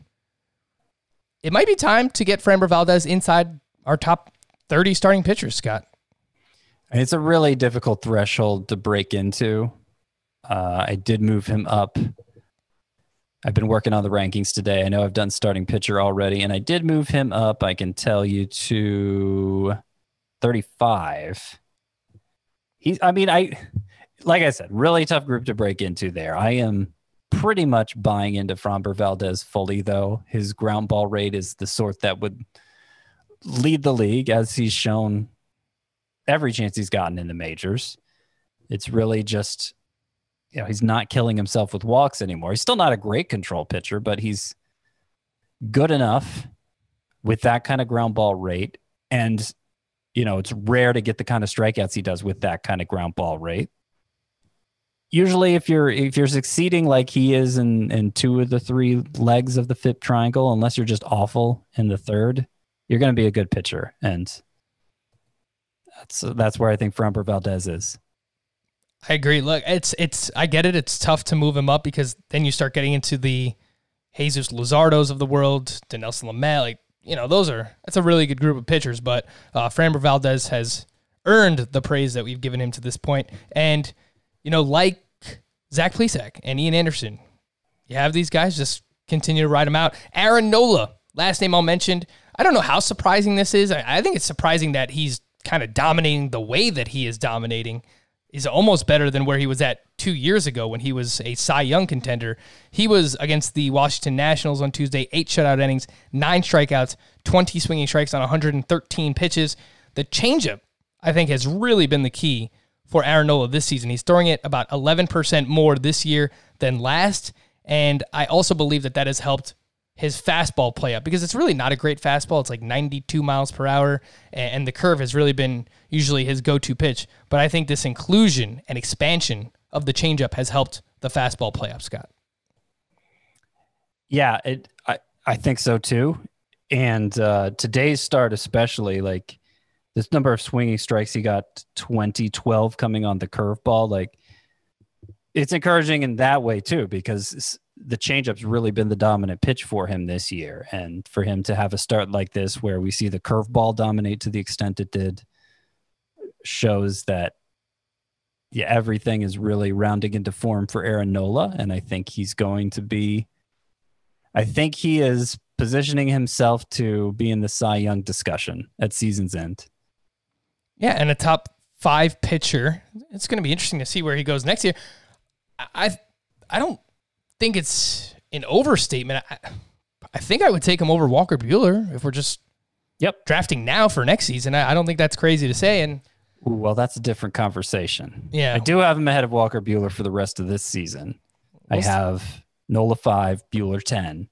It might be time to get Framber Valdez inside our top thirty starting pitchers, Scott. It's a really difficult threshold to break into. Uh, I did move him up. I've been working on the rankings today. I know I've done starting pitcher already, and I did move him up, I can tell you, to thirty-five. He's, I mean, I, like I said, really tough group to break into there. I am pretty much buying into Framber Valdez fully, though. His ground ball rate is the sort that would lead the league, as he's shown every chance he's gotten in the majors. It's really just, you know, he's not killing himself with walks anymore. He's still not a great control pitcher, but he's good enough with that kind of ground ball rate. And, you know, it's rare to get the kind of strikeouts he does with that kind of ground ball rate. Usually if you're, if you're succeeding like he is in, in two of the three legs of the F I P triangle, unless you're just awful in the third, you're going to be a good pitcher. And that's, that's where I think Framber Valdez is. I agree. Look, it's, it's, I get it. It's tough to move him up because then you start getting into the Jesus Luzardos of the world, to Nelson Lamet. Like, you know, those are, that's a really good group of pitchers, but uh, Framber Valdez has earned the praise that we've given him to this point. And, you know, like Zach Plesac and Ian Anderson, you have these guys, just continue to ride them out. Aaron Nola, last name I'll mention. I don't know how surprising this is. I, I think it's surprising that he's kind of dominating the way that he is dominating. Is almost better than where he was at two years ago when he was a Cy Young contender. He was against the Washington Nationals on Tuesday, eight shutout innings, nine strikeouts, twenty swinging strikes on one hundred thirteen pitches. The changeup, I think, has really been the key for Aaron Nola this season. He's throwing it about eleven percent more this year than last, and I also believe that that has helped his fastball play up because it's really not a great fastball. It's like ninety-two miles per hour, and the curve has really been usually his go-to pitch. But I think this inclusion and expansion of the changeup has helped the fastball play up, Scott. Yeah, it, I, I think so too. And uh, today's start especially, like, this number of swinging strikes, he got twenty, twelve coming on the curveball. Like, it's encouraging in that way too, because the changeup's really been the dominant pitch for him this year. And for him to have a start like this, where we see the curveball dominate to the extent it did, shows that, yeah, everything is really rounding into form for Aaron Nola. And I think he's going to be, I think he is positioning himself to be in the Cy Young discussion at season's end. Yeah, and a top five pitcher. It's going to be interesting to see where he goes next year. I I don't think it's an overstatement. I, I think I would take him over Walker Buehler if we're just yep drafting now for next season. I, I don't think that's crazy to say. And Ooh, well, that's a different conversation. Yeah, I do have him ahead of Walker Buehler for the rest of this season. We'll I have see. Nola five, Buehler ten.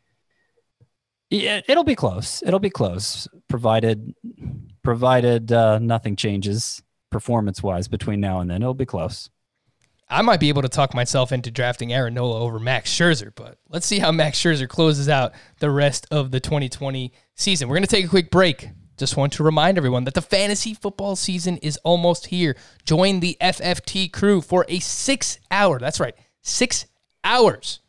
Yeah, it'll be close. It'll be close, provided provided uh, nothing changes performance-wise between now and then. It'll be close. I might be able to talk myself into drafting Aaron Nola over Max Scherzer, but let's see how Max Scherzer closes out the rest of the twenty twenty season. We're going to take a quick break. Just want to remind everyone that the fantasy football season is almost here. Join the F F T crew for a six-hour, that's right, six hours,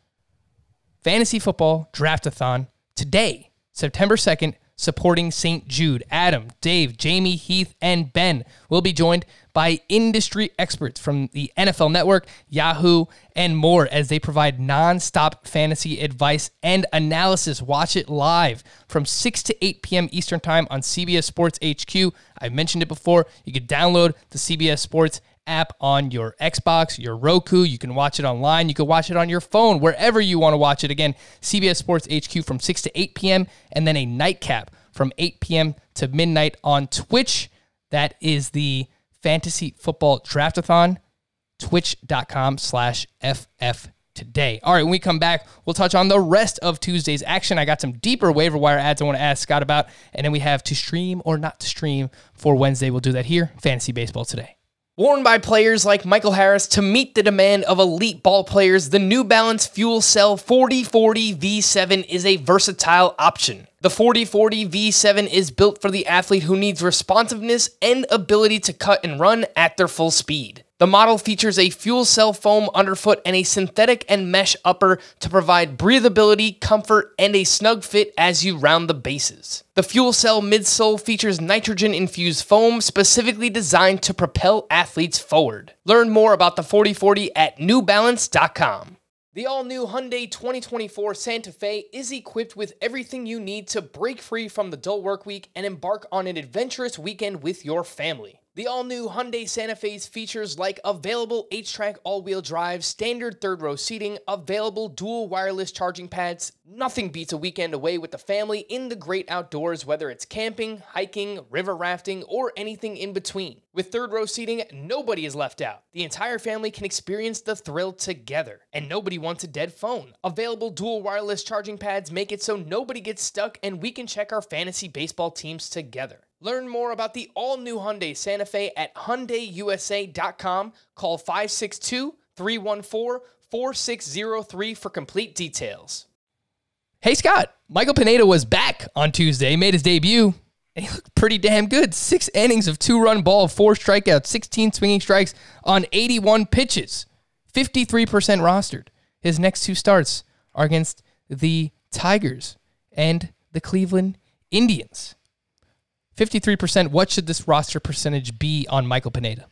fantasy football draft-a-thon today, September second, supporting Saint Jude. Adam, Dave, Jamie, Heath, and Ben will be joined by industry experts from the N F L Network, Yahoo, and more as they provide nonstop fantasy advice and analysis. Watch it live from six to eight p.m. Eastern Time on C B S Sports H Q. I mentioned it before. You could download the C B S Sports app on your Xbox, your Roku. You can watch it online. You can watch it on your phone, wherever you want to watch it. Again, C B S Sports H Q from six to eight p.m. and then a nightcap from eight p.m. to midnight on Twitch. That is the Fantasy Football Draft-a-thon, twitch.com slash FF today. All right, when we come back, we'll touch on the rest of Tuesday's action. I got some deeper waiver wire ads I want to ask Scott about, and then we have to stream or not to stream for Wednesday. We'll do that here, Fantasy Baseball Today. Worn by players like Michael Harris to meet the demand of elite ball players, the New Balance Fuel Cell forty forty V seven is a versatile option. The forty forty V seven is built for the athlete who needs responsiveness and ability to cut and run at their full speed. The model features a fuel cell foam underfoot and a synthetic and mesh upper to provide breathability, comfort, and a snug fit as you round the bases. The fuel cell midsole features nitrogen-infused foam specifically designed to propel athletes forward. Learn more about the forty forty at new balance dot com. The all-new Hyundai twenty twenty-four Santa Fe is equipped with everything you need to break free from the dull work week and embark on an adventurous weekend with your family. The all-new Hyundai Santa Fe's features like available H-Track all-wheel drive, standard third-row seating, available dual wireless charging pads. Nothing beats a weekend away with the family in the great outdoors, whether it's camping, hiking, river rafting, or anything in between. With third-row seating, nobody is left out. The entire family can experience the thrill together, and nobody wants a dead phone. Available dual wireless charging pads make it so nobody gets stuck, and we can check our fantasy baseball teams together. Learn more about the all-new Hyundai Santa Fe at Hyundai U S A dot com. Call five six two, three one four, four six zero three for complete details. Hey, Scott. Michael Pineda was back on Tuesday, made his debut, and he looked pretty damn good. Six innings of two-run ball, four strikeouts, sixteen swinging strikes on eighty-one pitches, fifty-three percent rostered. His next two starts are against the Tigers and the Cleveland Indians. fifty-three percent. What should this roster percentage be on Michael Pineda?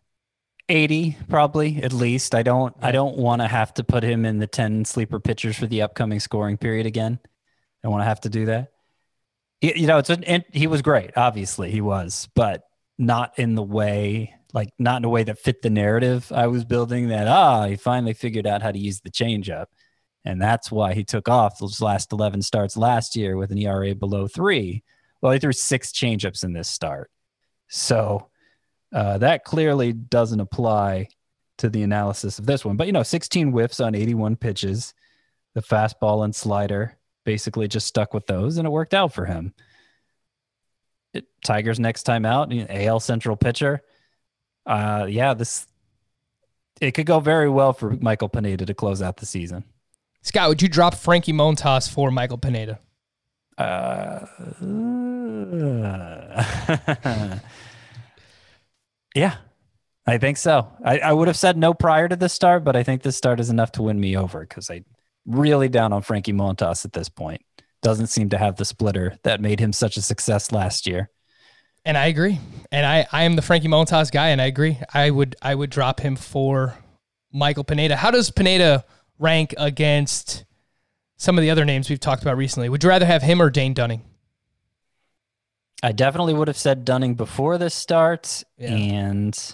eighty, probably, at least. I don't I don't want to have to put him in the ten sleeper pitchers for the upcoming scoring period again. I don't want to have to do that. You know, it's an, he was great, obviously he was, but not in the way, like not in a way that fit the narrative I was building that, ah, he finally figured out how to use the changeup. And that's why he took off those last eleven starts last year with an E R A below three. Well, he threw six changeups in this start. So uh, that clearly doesn't apply to the analysis of this one. But, you know, sixteen whiffs on eighty-one pitches, the fastball and slider basically just stuck with those, and it worked out for him. It, Tigers next time out, A L Central pitcher. Uh, yeah, this it could go very well for Michael Pineda to close out the season. Scott, would you drop Frankie Montas for Michael Pineda? Uh, yeah, I think so. I, I would have said no prior to this start, but I think this start is enough to win me over because I really down on Frankie Montas at this point. Doesn't seem to have the splitter that made him such a success last year. And I agree. And I, I am the Frankie Montas guy, and I agree. I would I would drop him for Michael Pineda. How does Pineda rank against some of the other names we've talked about recently? Would you rather have him or Dane Dunning? I definitely would have said Dunning before this start, Yeah. and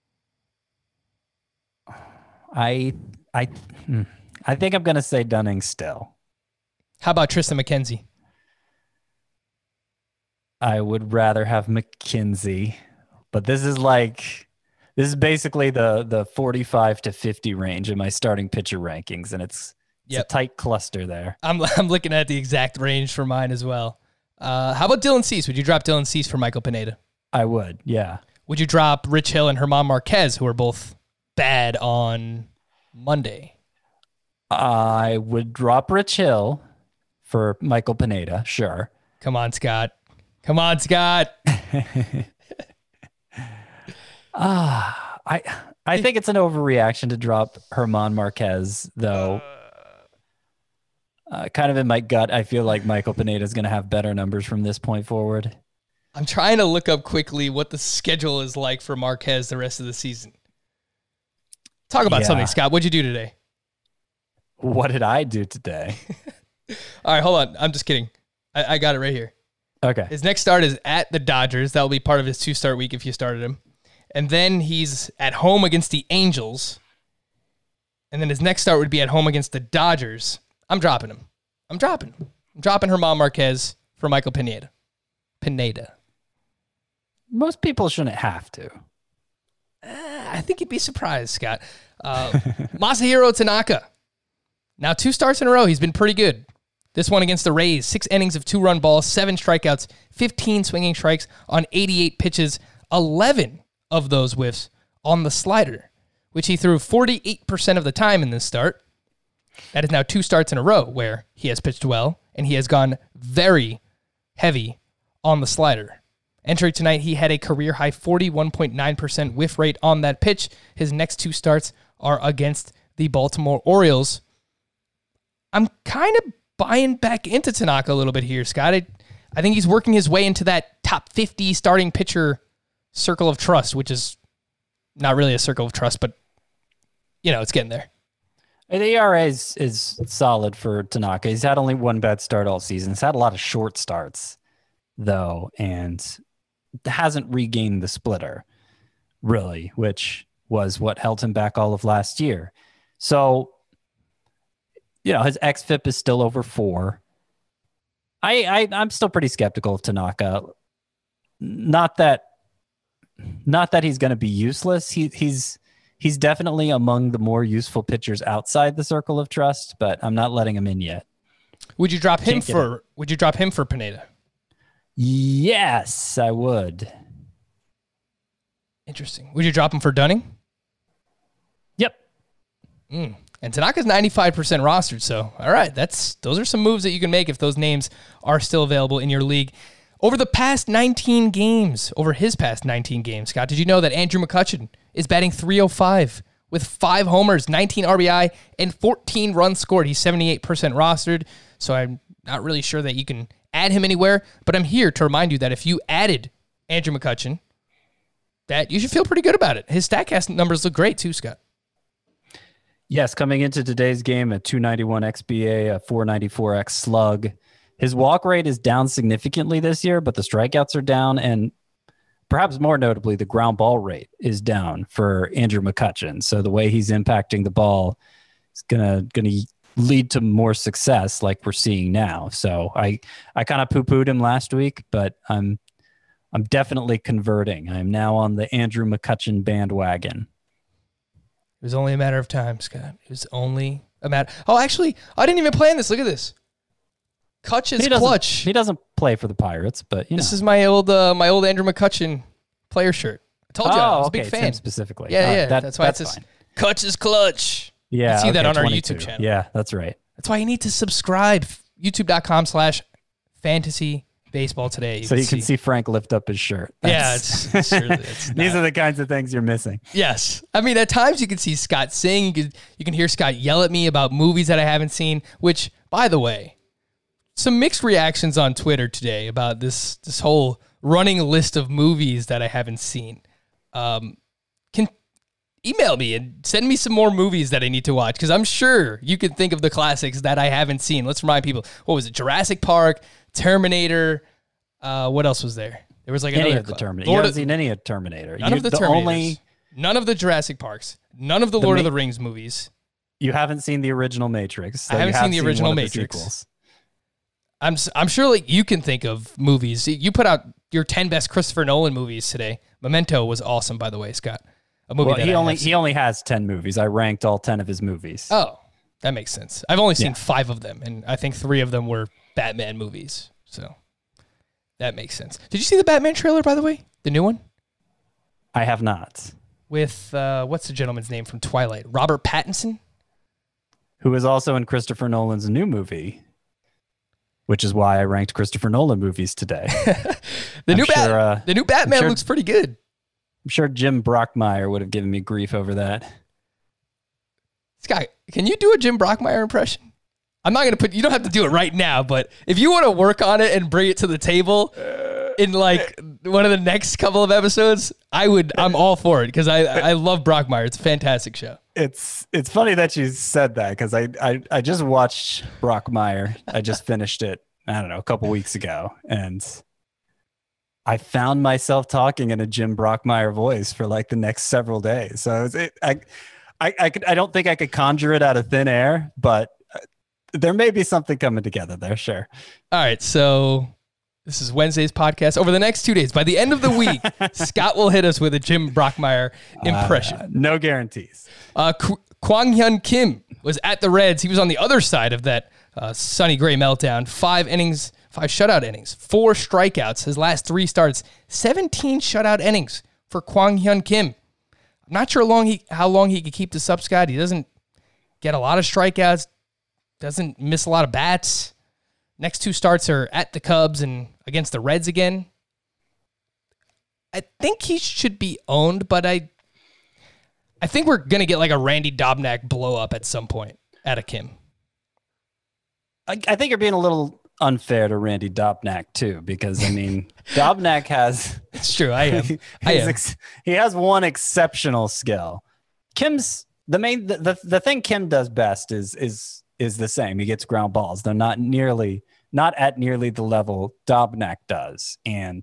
I I hmm, I think I'm going to say Dunning still. How about Tristan McKenzie? I would rather have McKenzie, but this is like this is basically the the forty-five to fifty range in my starting pitcher rankings, and it's, it's Yep. a tight cluster there. I'm I'm looking at the exact range for mine as well. Uh, how about Dylan Cease? Would you drop Dylan Cease for Michael Pineda? I would, yeah. Would you drop Rich Hill and German Marquez, who are both bad on Monday? I would drop Rich Hill for Michael Pineda, sure. Come on, Scott. Come on, Scott. Ah, I I think it's an overreaction to drop German Marquez, though. Uh, kind of in my gut, I feel like Michael Pineda is going to have better numbers from this point forward. I'm trying to look up quickly what the schedule is like for Marquez the rest of the season. Talk about Yeah. something, Scott. What'd you do today? What did I do today? All right, hold on. I'm just kidding. I, I got it right here. Okay. His next start is at the Dodgers. That will be part of his two-start week if you started him. And then he's at home against the Angels. And then his next start would be at home against the Dodgers. I'm dropping him. I'm dropping him. I'm dropping German Marquez for Michael Pineda. Pineda. Most people shouldn't have to. I think you'd be surprised, Scott. Uh, Masahiro Tanaka. Now, two starts in a row. He's been pretty good. This one against the Rays, six innings of two-run balls, seven strikeouts, fifteen swinging strikes on eighty-eight pitches, eleven of those whiffs on the slider, which he threw forty-eight percent of the time in this start. That is now two starts in a row where he has pitched well, and he has gone very heavy on the slider. Entering tonight, he had a career-high forty-one point nine percent whiff rate on that pitch. His next two starts are against the Baltimore Orioles. I'm kind of buying back into Tanaka a little bit here, Scott. I, I think he's working his way into that top fifty starting pitcher circle of trust, which is not really a circle of trust, but, you know, it's getting there. The E R A is, is solid for Tanaka. He's had only one bad start all season. He's had a lot of short starts, though, and hasn't regained the splitter, really, which was what held him back all of last year. So, you know, his X F I P is still over four. I, I I'm still pretty skeptical of Tanaka. Not that, not that he's going to be useless. He he's he's definitely among the more useful pitchers outside the circle of trust, but I'm not letting him in yet. Would you drop him Can't get for? it. Would you drop him for Pineda? Yes, I would. Interesting. Would you drop him for Dunning? Yep. Mm. And Tanaka's ninety-five percent rostered, so all right, that's those are some moves that you can make if those names are still available in your league. Over the past nineteen games, over his past nineteen games, Scott, did you know that Andrew McCutchen is batting three oh five with five homers, nineteen R B I, and fourteen runs scored? He's seventy-eight percent rostered, so I'm not really sure that you can add him anywhere, but I'm here to remind you that if you added Andrew McCutchen, that you should feel pretty good about it. His StatCast numbers look great too, Scott. Yes, coming into today's game, a two ninety-one X B A, a four ninety-four X slug. His walk rate is down significantly this year, but the strikeouts are down, and perhaps more notably, the ground ball rate is down for Andrew McCutchen. So the way he's impacting the ball is gonna gonna lead to more success, like we're seeing now. So I I kind of poo-pooed him last week, but I'm I'm definitely converting. I'm now on the Andrew McCutchen bandwagon. It was only a matter of time, Scott. It was only a matter. Oh, actually, I didn't even plan this. Look at this. Kutch's He doesn't- clutch. He doesn't play for the Pirates, but you know. This is my old uh, my old Andrew McCutchen player shirt. I told you I Oh, was okay, a big it's fan. him specifically. Yeah, Uh, yeah. that- that's why that's it says fine. Kutch's clutch. Yeah, You can see that okay, on our twenty-two. YouTube channel. Yeah, that's right. That's why you need to subscribe. YouTube.com slash fantasy baseball today. So you can see Frank lift up his shirt. Yeah, That's- it's, it's, really- it's These not- are the kinds of things you're missing. Yes. I mean, at times you can see Scott sing. You can, you can hear Scott yell at me about movies that I haven't seen, which, by the way, some mixed reactions on Twitter today about this this whole running list of movies that I haven't seen. Um, can email me and send me some more movies that I need to watch, because I'm sure you can think of the classics that I haven't seen. Let's remind people, what was it? Jurassic Park, Terminator. Uh, what else was there? There was like Any another of the club. Terminator. You Lord haven't of- seen any of Terminator. None You- of the, the Terminators. only None of the Jurassic Parks. None of the, The Lord ma- of the Rings movies. You haven't seen the original Matrix. So I haven't you have seen the original one of Matrix. sequels. I'm s- I'm sure like you can think of movies. You put out your ten best Christopher Nolan movies today. Memento was awesome, by the way, Scott. A movie Well, that he I only have he seen. only has ten movies. I ranked all ten of his movies. Oh, that makes sense. I've only seen Yeah. five of them, and I think three of them were Batman movies. So that makes sense. Did you see the Batman trailer, by the way? The new one? I have not. With, uh, what's the gentleman's name from Twilight? Robert Pattinson? Who is also in Christopher Nolan's new movie, which is why I ranked Christopher Nolan movies today. The I'm new, Bat- sure, uh, the new Batman sure- looks pretty good. I'm sure Jim Brockmeyer would have given me grief over that. Scott, can you do a Jim Brockmeyer impression? I'm not going to put, you don't have to do it right now, but if you want to work on it and bring it to the table in like one of the next couple of episodes, I would, I'm all for it, because I, I love Brockmeyer. It's a fantastic show. It's it's funny that you said that, because I, I I just watched Brockmeyer. I just finished it, I don't know, a couple weeks ago, and I found myself talking in a Jim Brockmeyer voice for like the next several days. So it's, it, I I I could I don't think I could conjure it out of thin air, but there may be something coming together there. Sure. All right. So this is Wednesday's podcast. Over the next two days, by the end of the week, Scott will hit us with a Jim Brockmeyer impression. Uh, no guarantees. Uh, Qu- Kwang Hyun Kim was at the Reds. He was on the other side of that uh, Sonny Gray meltdown. Five innings, five shutout innings, four strikeouts. His last three starts, seventeen shutout innings for Kwang Hyun Kim. I'm not sure long he, how long he could keep this up, Scott. He doesn't get a lot of strikeouts, doesn't miss a lot of bats. Next two starts are at the Cubs and against the Reds again. I think he should be owned, but I I think we're going to get like a Randy Dobnak blow up at some point out of Kim. I, I think you're being a little unfair to Randy Dobnak too, because I mean, Dobnak has It's true. I am. I he's am. ex- he has one exceptional skill. Kim's the main the, the the thing Kim does best is is is the same. He gets ground balls. They're not nearly not at nearly the level Dobnak does. And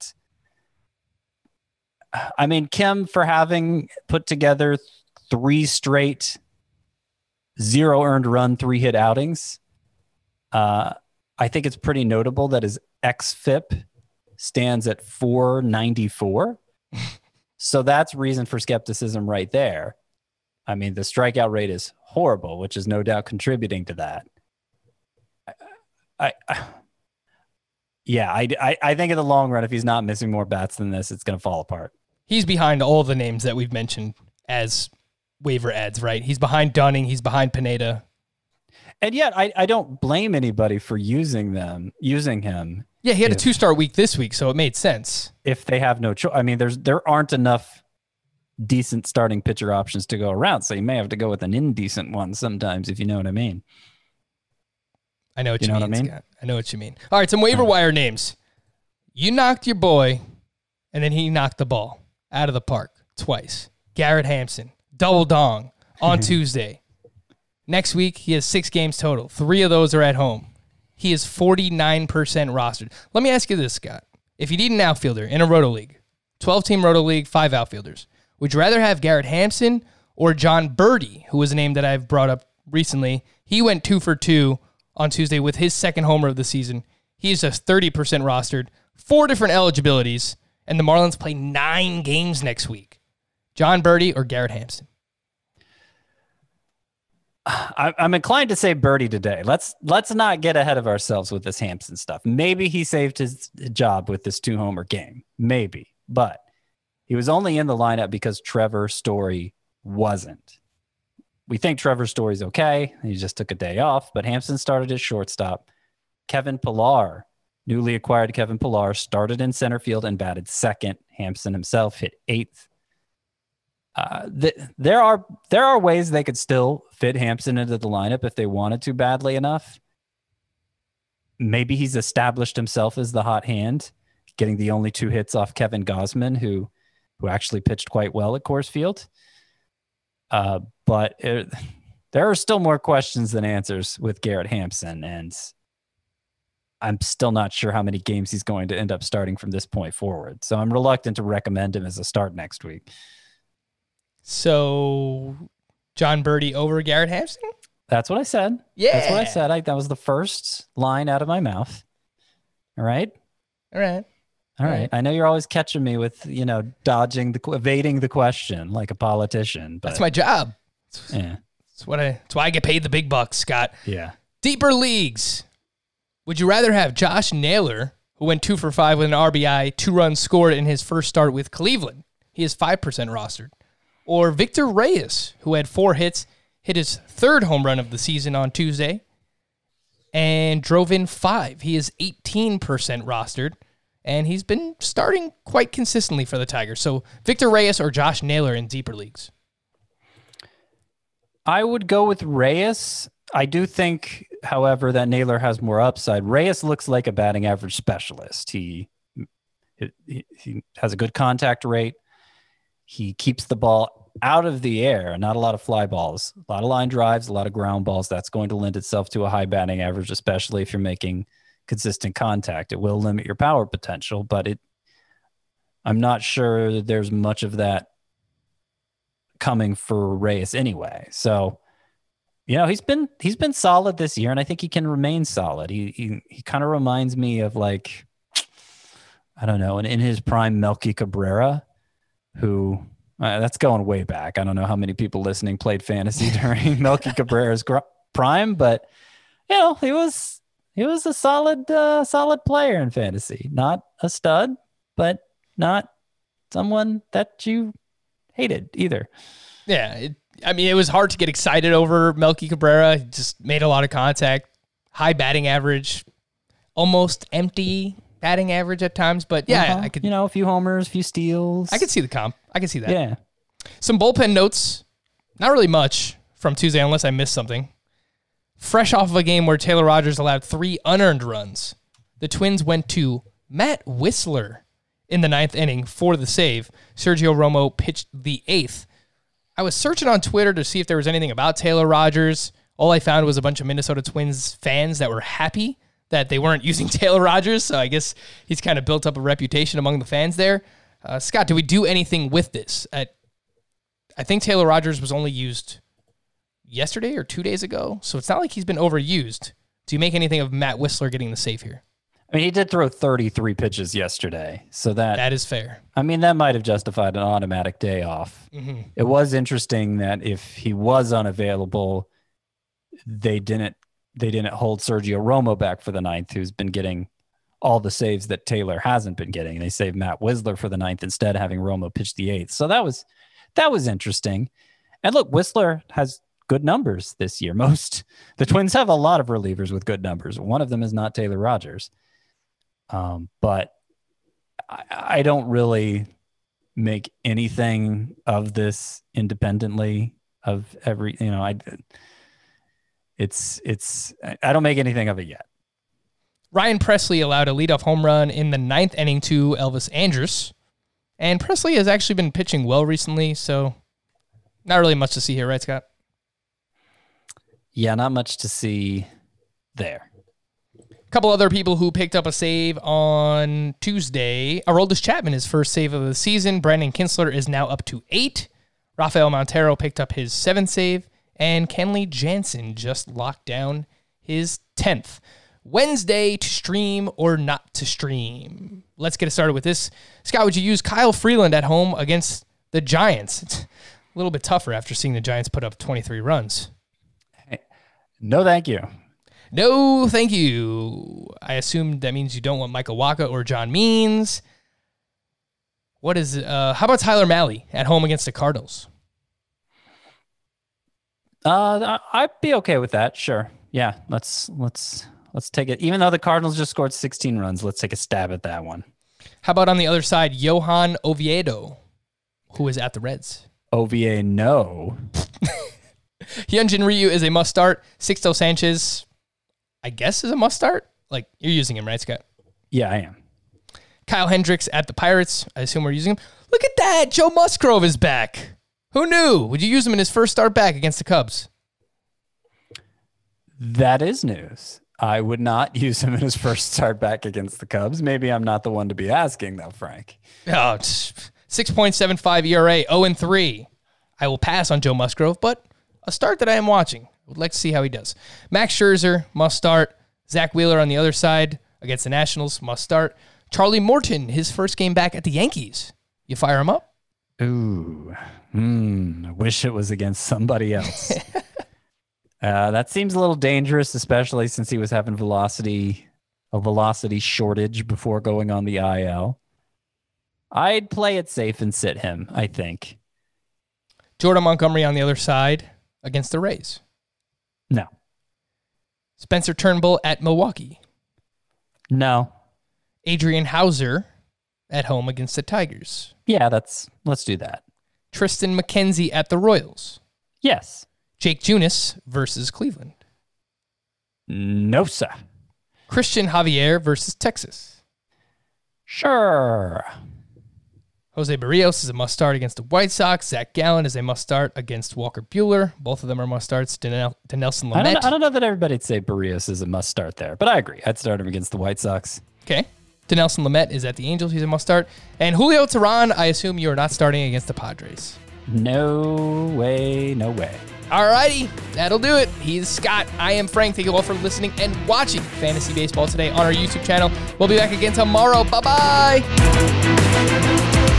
I mean, Kim, for having put together three straight zero earned run, three hit outings, uh, I think it's pretty notable that his X F I P stands at four ninety-four. So that's reason for skepticism right there. I mean, the strikeout rate is horrible, which is no doubt contributing to that. I, I yeah, I, I, I think in the long run, if he's not missing more bats than this, it's going to fall apart. He's behind all the names that we've mentioned as waiver ads, right? He's behind Dunning. He's behind Pineda. And yet, I, I don't blame anybody for using them, using him. Yeah, he had if, a two-star week this week, so it made sense. If they have no choice. I mean, there's there aren't enough decent starting pitcher options to go around, so you may have to go with an indecent one sometimes, if you know what I mean. I know what You you, know mean, what I mean? Scott. I know what you mean. All right, some waiver wire names. You knocked your boy, and then he knocked the ball out of the park twice. Garrett Hampson, double dong on Tuesday. Next week, he has six games total. Three of those are at home. He is forty-nine percent rostered. Let me ask you this, Scott. If you need an outfielder in a roto league, twelve-team roto league, five outfielders, would you rather have Garrett Hampson or John Birdie, who was a name that I've brought up recently? He went two for two on Tuesday with his second homer of the season. He is just thirty percent rostered, four different eligibilities, and the Marlins play nine games next week. John Birdie or Garrett Hampson? I, I'm inclined to say Birdie today. Let's let's not get ahead of ourselves with this Hampson stuff. Maybe he saved his job with this two homer game. Maybe, but he was only in the lineup because Trevor Story wasn't. We think Trevor Story's okay. He just took a day off, but Hampson started at shortstop. Kevin Pillar Newly acquired Kevin Pillar started in center field and batted second. Hampson himself hit eighth. Uh, th- there are there are ways they could still fit Hampson into the lineup if they wanted to badly enough. Maybe he's established himself as the hot hand, getting the only two hits off Kevin Gausman, who who actually pitched quite well at Coors Field. Uh, but it, there are still more questions than answers with Garrett Hampson, and I'm still not sure how many games he's going to end up starting from this point forward. So I'm reluctant to recommend him as a start next week. So John Birdie over Garrett Hampson? That's what I said. Yeah. That's what I said. I, that was the first line out of my mouth. All right. All right. All right. I know you're always catching me with, you know, dodging the, evading the question like a politician. But that's my job. Yeah. That's what I, that's why I get paid the big bucks, Scott. Yeah. Deeper leagues. Would you rather have Josh Naylor, who went two for five with an R B I, two runs scored in his first start with Cleveland? He is five percent rostered. Or Victor Reyes, who had four hits, hit his third home run of the season on Tuesday, and drove in five. He is eighteen percent rostered, and he's been starting quite consistently for the Tigers. So Victor Reyes or Josh Naylor in deeper leagues? I would go with Reyes. I do think, however, that Naylor has more upside. Reyes looks like a batting average specialist. He, he, he has a good contact rate. He keeps the ball out of the air, not a lot of fly balls, a lot of line drives, a lot of ground balls. That's going to lend itself to a high batting average, especially if you're making consistent contact. It will limit your power potential, but it, I'm not sure that there's much of that coming for Reyes anyway. So, you know, he's been, he's been solid this year, and I think he can remain solid. He, he, he kind of reminds me of, like, I don't know, and in his prime, Melky Cabrera, who uh, that's going way back. I don't know how many people listening played fantasy during Melky Cabrera's gr- prime, but you know, he was, he was a solid, uh, solid player in fantasy, not a stud, but not someone that you hated either. Yeah. It, I mean, it was hard to get excited over Melky Cabrera. He just made a lot of contact, high batting average, almost empty batting average at times, but yeah, uh-huh. I could, you know, a few homers, a few steals. I could see the comp. I can see that. Yeah. Some bullpen notes. Not really much from Tuesday, unless I missed something. Fresh off of a game where Taylor Rogers allowed three unearned runs, the Twins went to Matt Whistler in the ninth inning for the save. Sergio Romo pitched the eighth. I was searching on Twitter to see if there was anything about Taylor Rogers. All I found was a bunch of Minnesota Twins fans that were happy that they weren't using Taylor Rogers, so I guess he's kind of built up a reputation among the fans there. Uh, Scott, do we do anything with this? Uh, I think Taylor Rogers was only used yesterday or two days ago, so it's not like he's been overused. Do you make anything of Matt Whistler getting the save here? I mean, he did throw thirty-three pitches yesterday, so that that is fair. I mean, that might have justified an automatic day off. Mm-hmm. It was interesting that if he was unavailable, they didn't they didn't hold Sergio Romo back for the ninth, who's been getting all the saves that Taylor hasn't been getting. They saved Matt Whistler for the ninth instead, having Romo pitch the eighth. So that was that was interesting. And look, Whistler has good numbers this year. Most the Twins have a lot of relievers with good numbers. One of them is not Taylor Rogers. Um, but I, I don't really make anything of this independently of every, you know, I, it's, it's, I don't make anything of it yet. Ryan Presley allowed a leadoff home run in the ninth inning to Elvis Andrus. And Presley has actually been pitching well recently, so not really much to see here, right, Scott? Yeah, not much to see there. A couple other people who picked up a save on Tuesday. Aroldis Chapman, his first save of the season. Brandon Kinsler is now up to eight. Rafael Montero picked up his seventh save. And Kenley Jansen just locked down his tenth. Wednesday, to stream or not to stream. Let's get it started with this. Scott, would you use Kyle Freeland at home against the Giants? It's a little bit tougher after seeing the Giants put up twenty-three runs. No, thank you. No, thank you. I assume that means you don't want Michael Wacha or John Means. What is, uh, how about Tyler Mahle at home against the Cardinals? Uh, I'd be okay with that. Sure. Yeah. Let's, let's, Let's take it. Even though the Cardinals just scored sixteen runs, let's take a stab at that one. How about on the other side, Johan Oviedo, who is at the Reds? O V A, no. Hyunjin Ryu is a must start. Sixto Sanchez, I guess, is a must start. Like, you're using him, right, Scott? Yeah, I am. Kyle Hendricks at the Pirates. I assume we're using him. Look at that. Joe Musgrove is back. Who knew? Would you use him in his first start back against the Cubs? That is news. I would not use him in his first start back against the Cubs. Maybe I'm not the one to be asking, though, Frank. Oh, six point seven five E R A, oh and three. I will pass on Joe Musgrove, but a start that I am watching. Would like to see how he does. Max Scherzer, must start. Zach Wheeler on the other side against the Nationals, must start. Charlie Morton, his first game back at the Yankees. You fire him up? Ooh, hmm. I wish it was against somebody else. uh, that seems a little dangerous, especially since he was having velocity, a velocity shortage before going on the I L. I'd play it safe and sit him, I think. Jordan Montgomery on the other side against the Rays. No. Spencer Turnbull at Milwaukee. No. Adrian Hauser at home against the Tigers. Yeah, that's let's do that. Tristan McKenzie at the Royals. Yes. Jake Junis versus Cleveland. No, sir. Christian Javier versus Texas. Sure. Jose Barrios is a must-start against the White Sox. Zach Gallen is a must-start against Walker Buehler. Both of them are must-starts. Denel- Denelson Lamet. I don't, I don't know that everybody'd say Barrios is a must-start there, but I agree. I'd start him against the White Sox. Okay. Denelson Lamet is at the Angels. He's a must-start. And Julio Teheran, I assume you are not starting against the Padres. No way, no way. All righty. That'll do it. He's Scott. I am Frank. Thank you all for listening and watching Fantasy Baseball today on our YouTube channel. We'll be back again tomorrow. Bye-bye.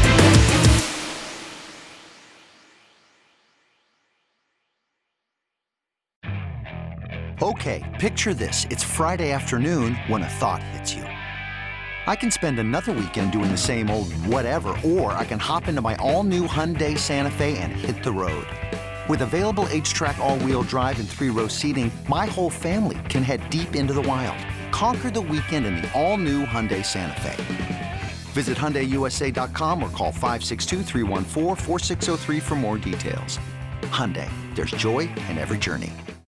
Okay, picture this. It's Friday afternoon when a thought hits you. I can spend another weekend doing the same old whatever, or I can hop into my all-new Hyundai Santa Fe and hit the road. With available H-Track all-wheel drive and three-row seating, my whole family can head deep into the wild. Conquer the weekend in the all-new Hyundai Santa Fe. Visit Hyundai U S A dot com or call five six two, three one four, four six zero three for more details. Hyundai, there's joy in every journey.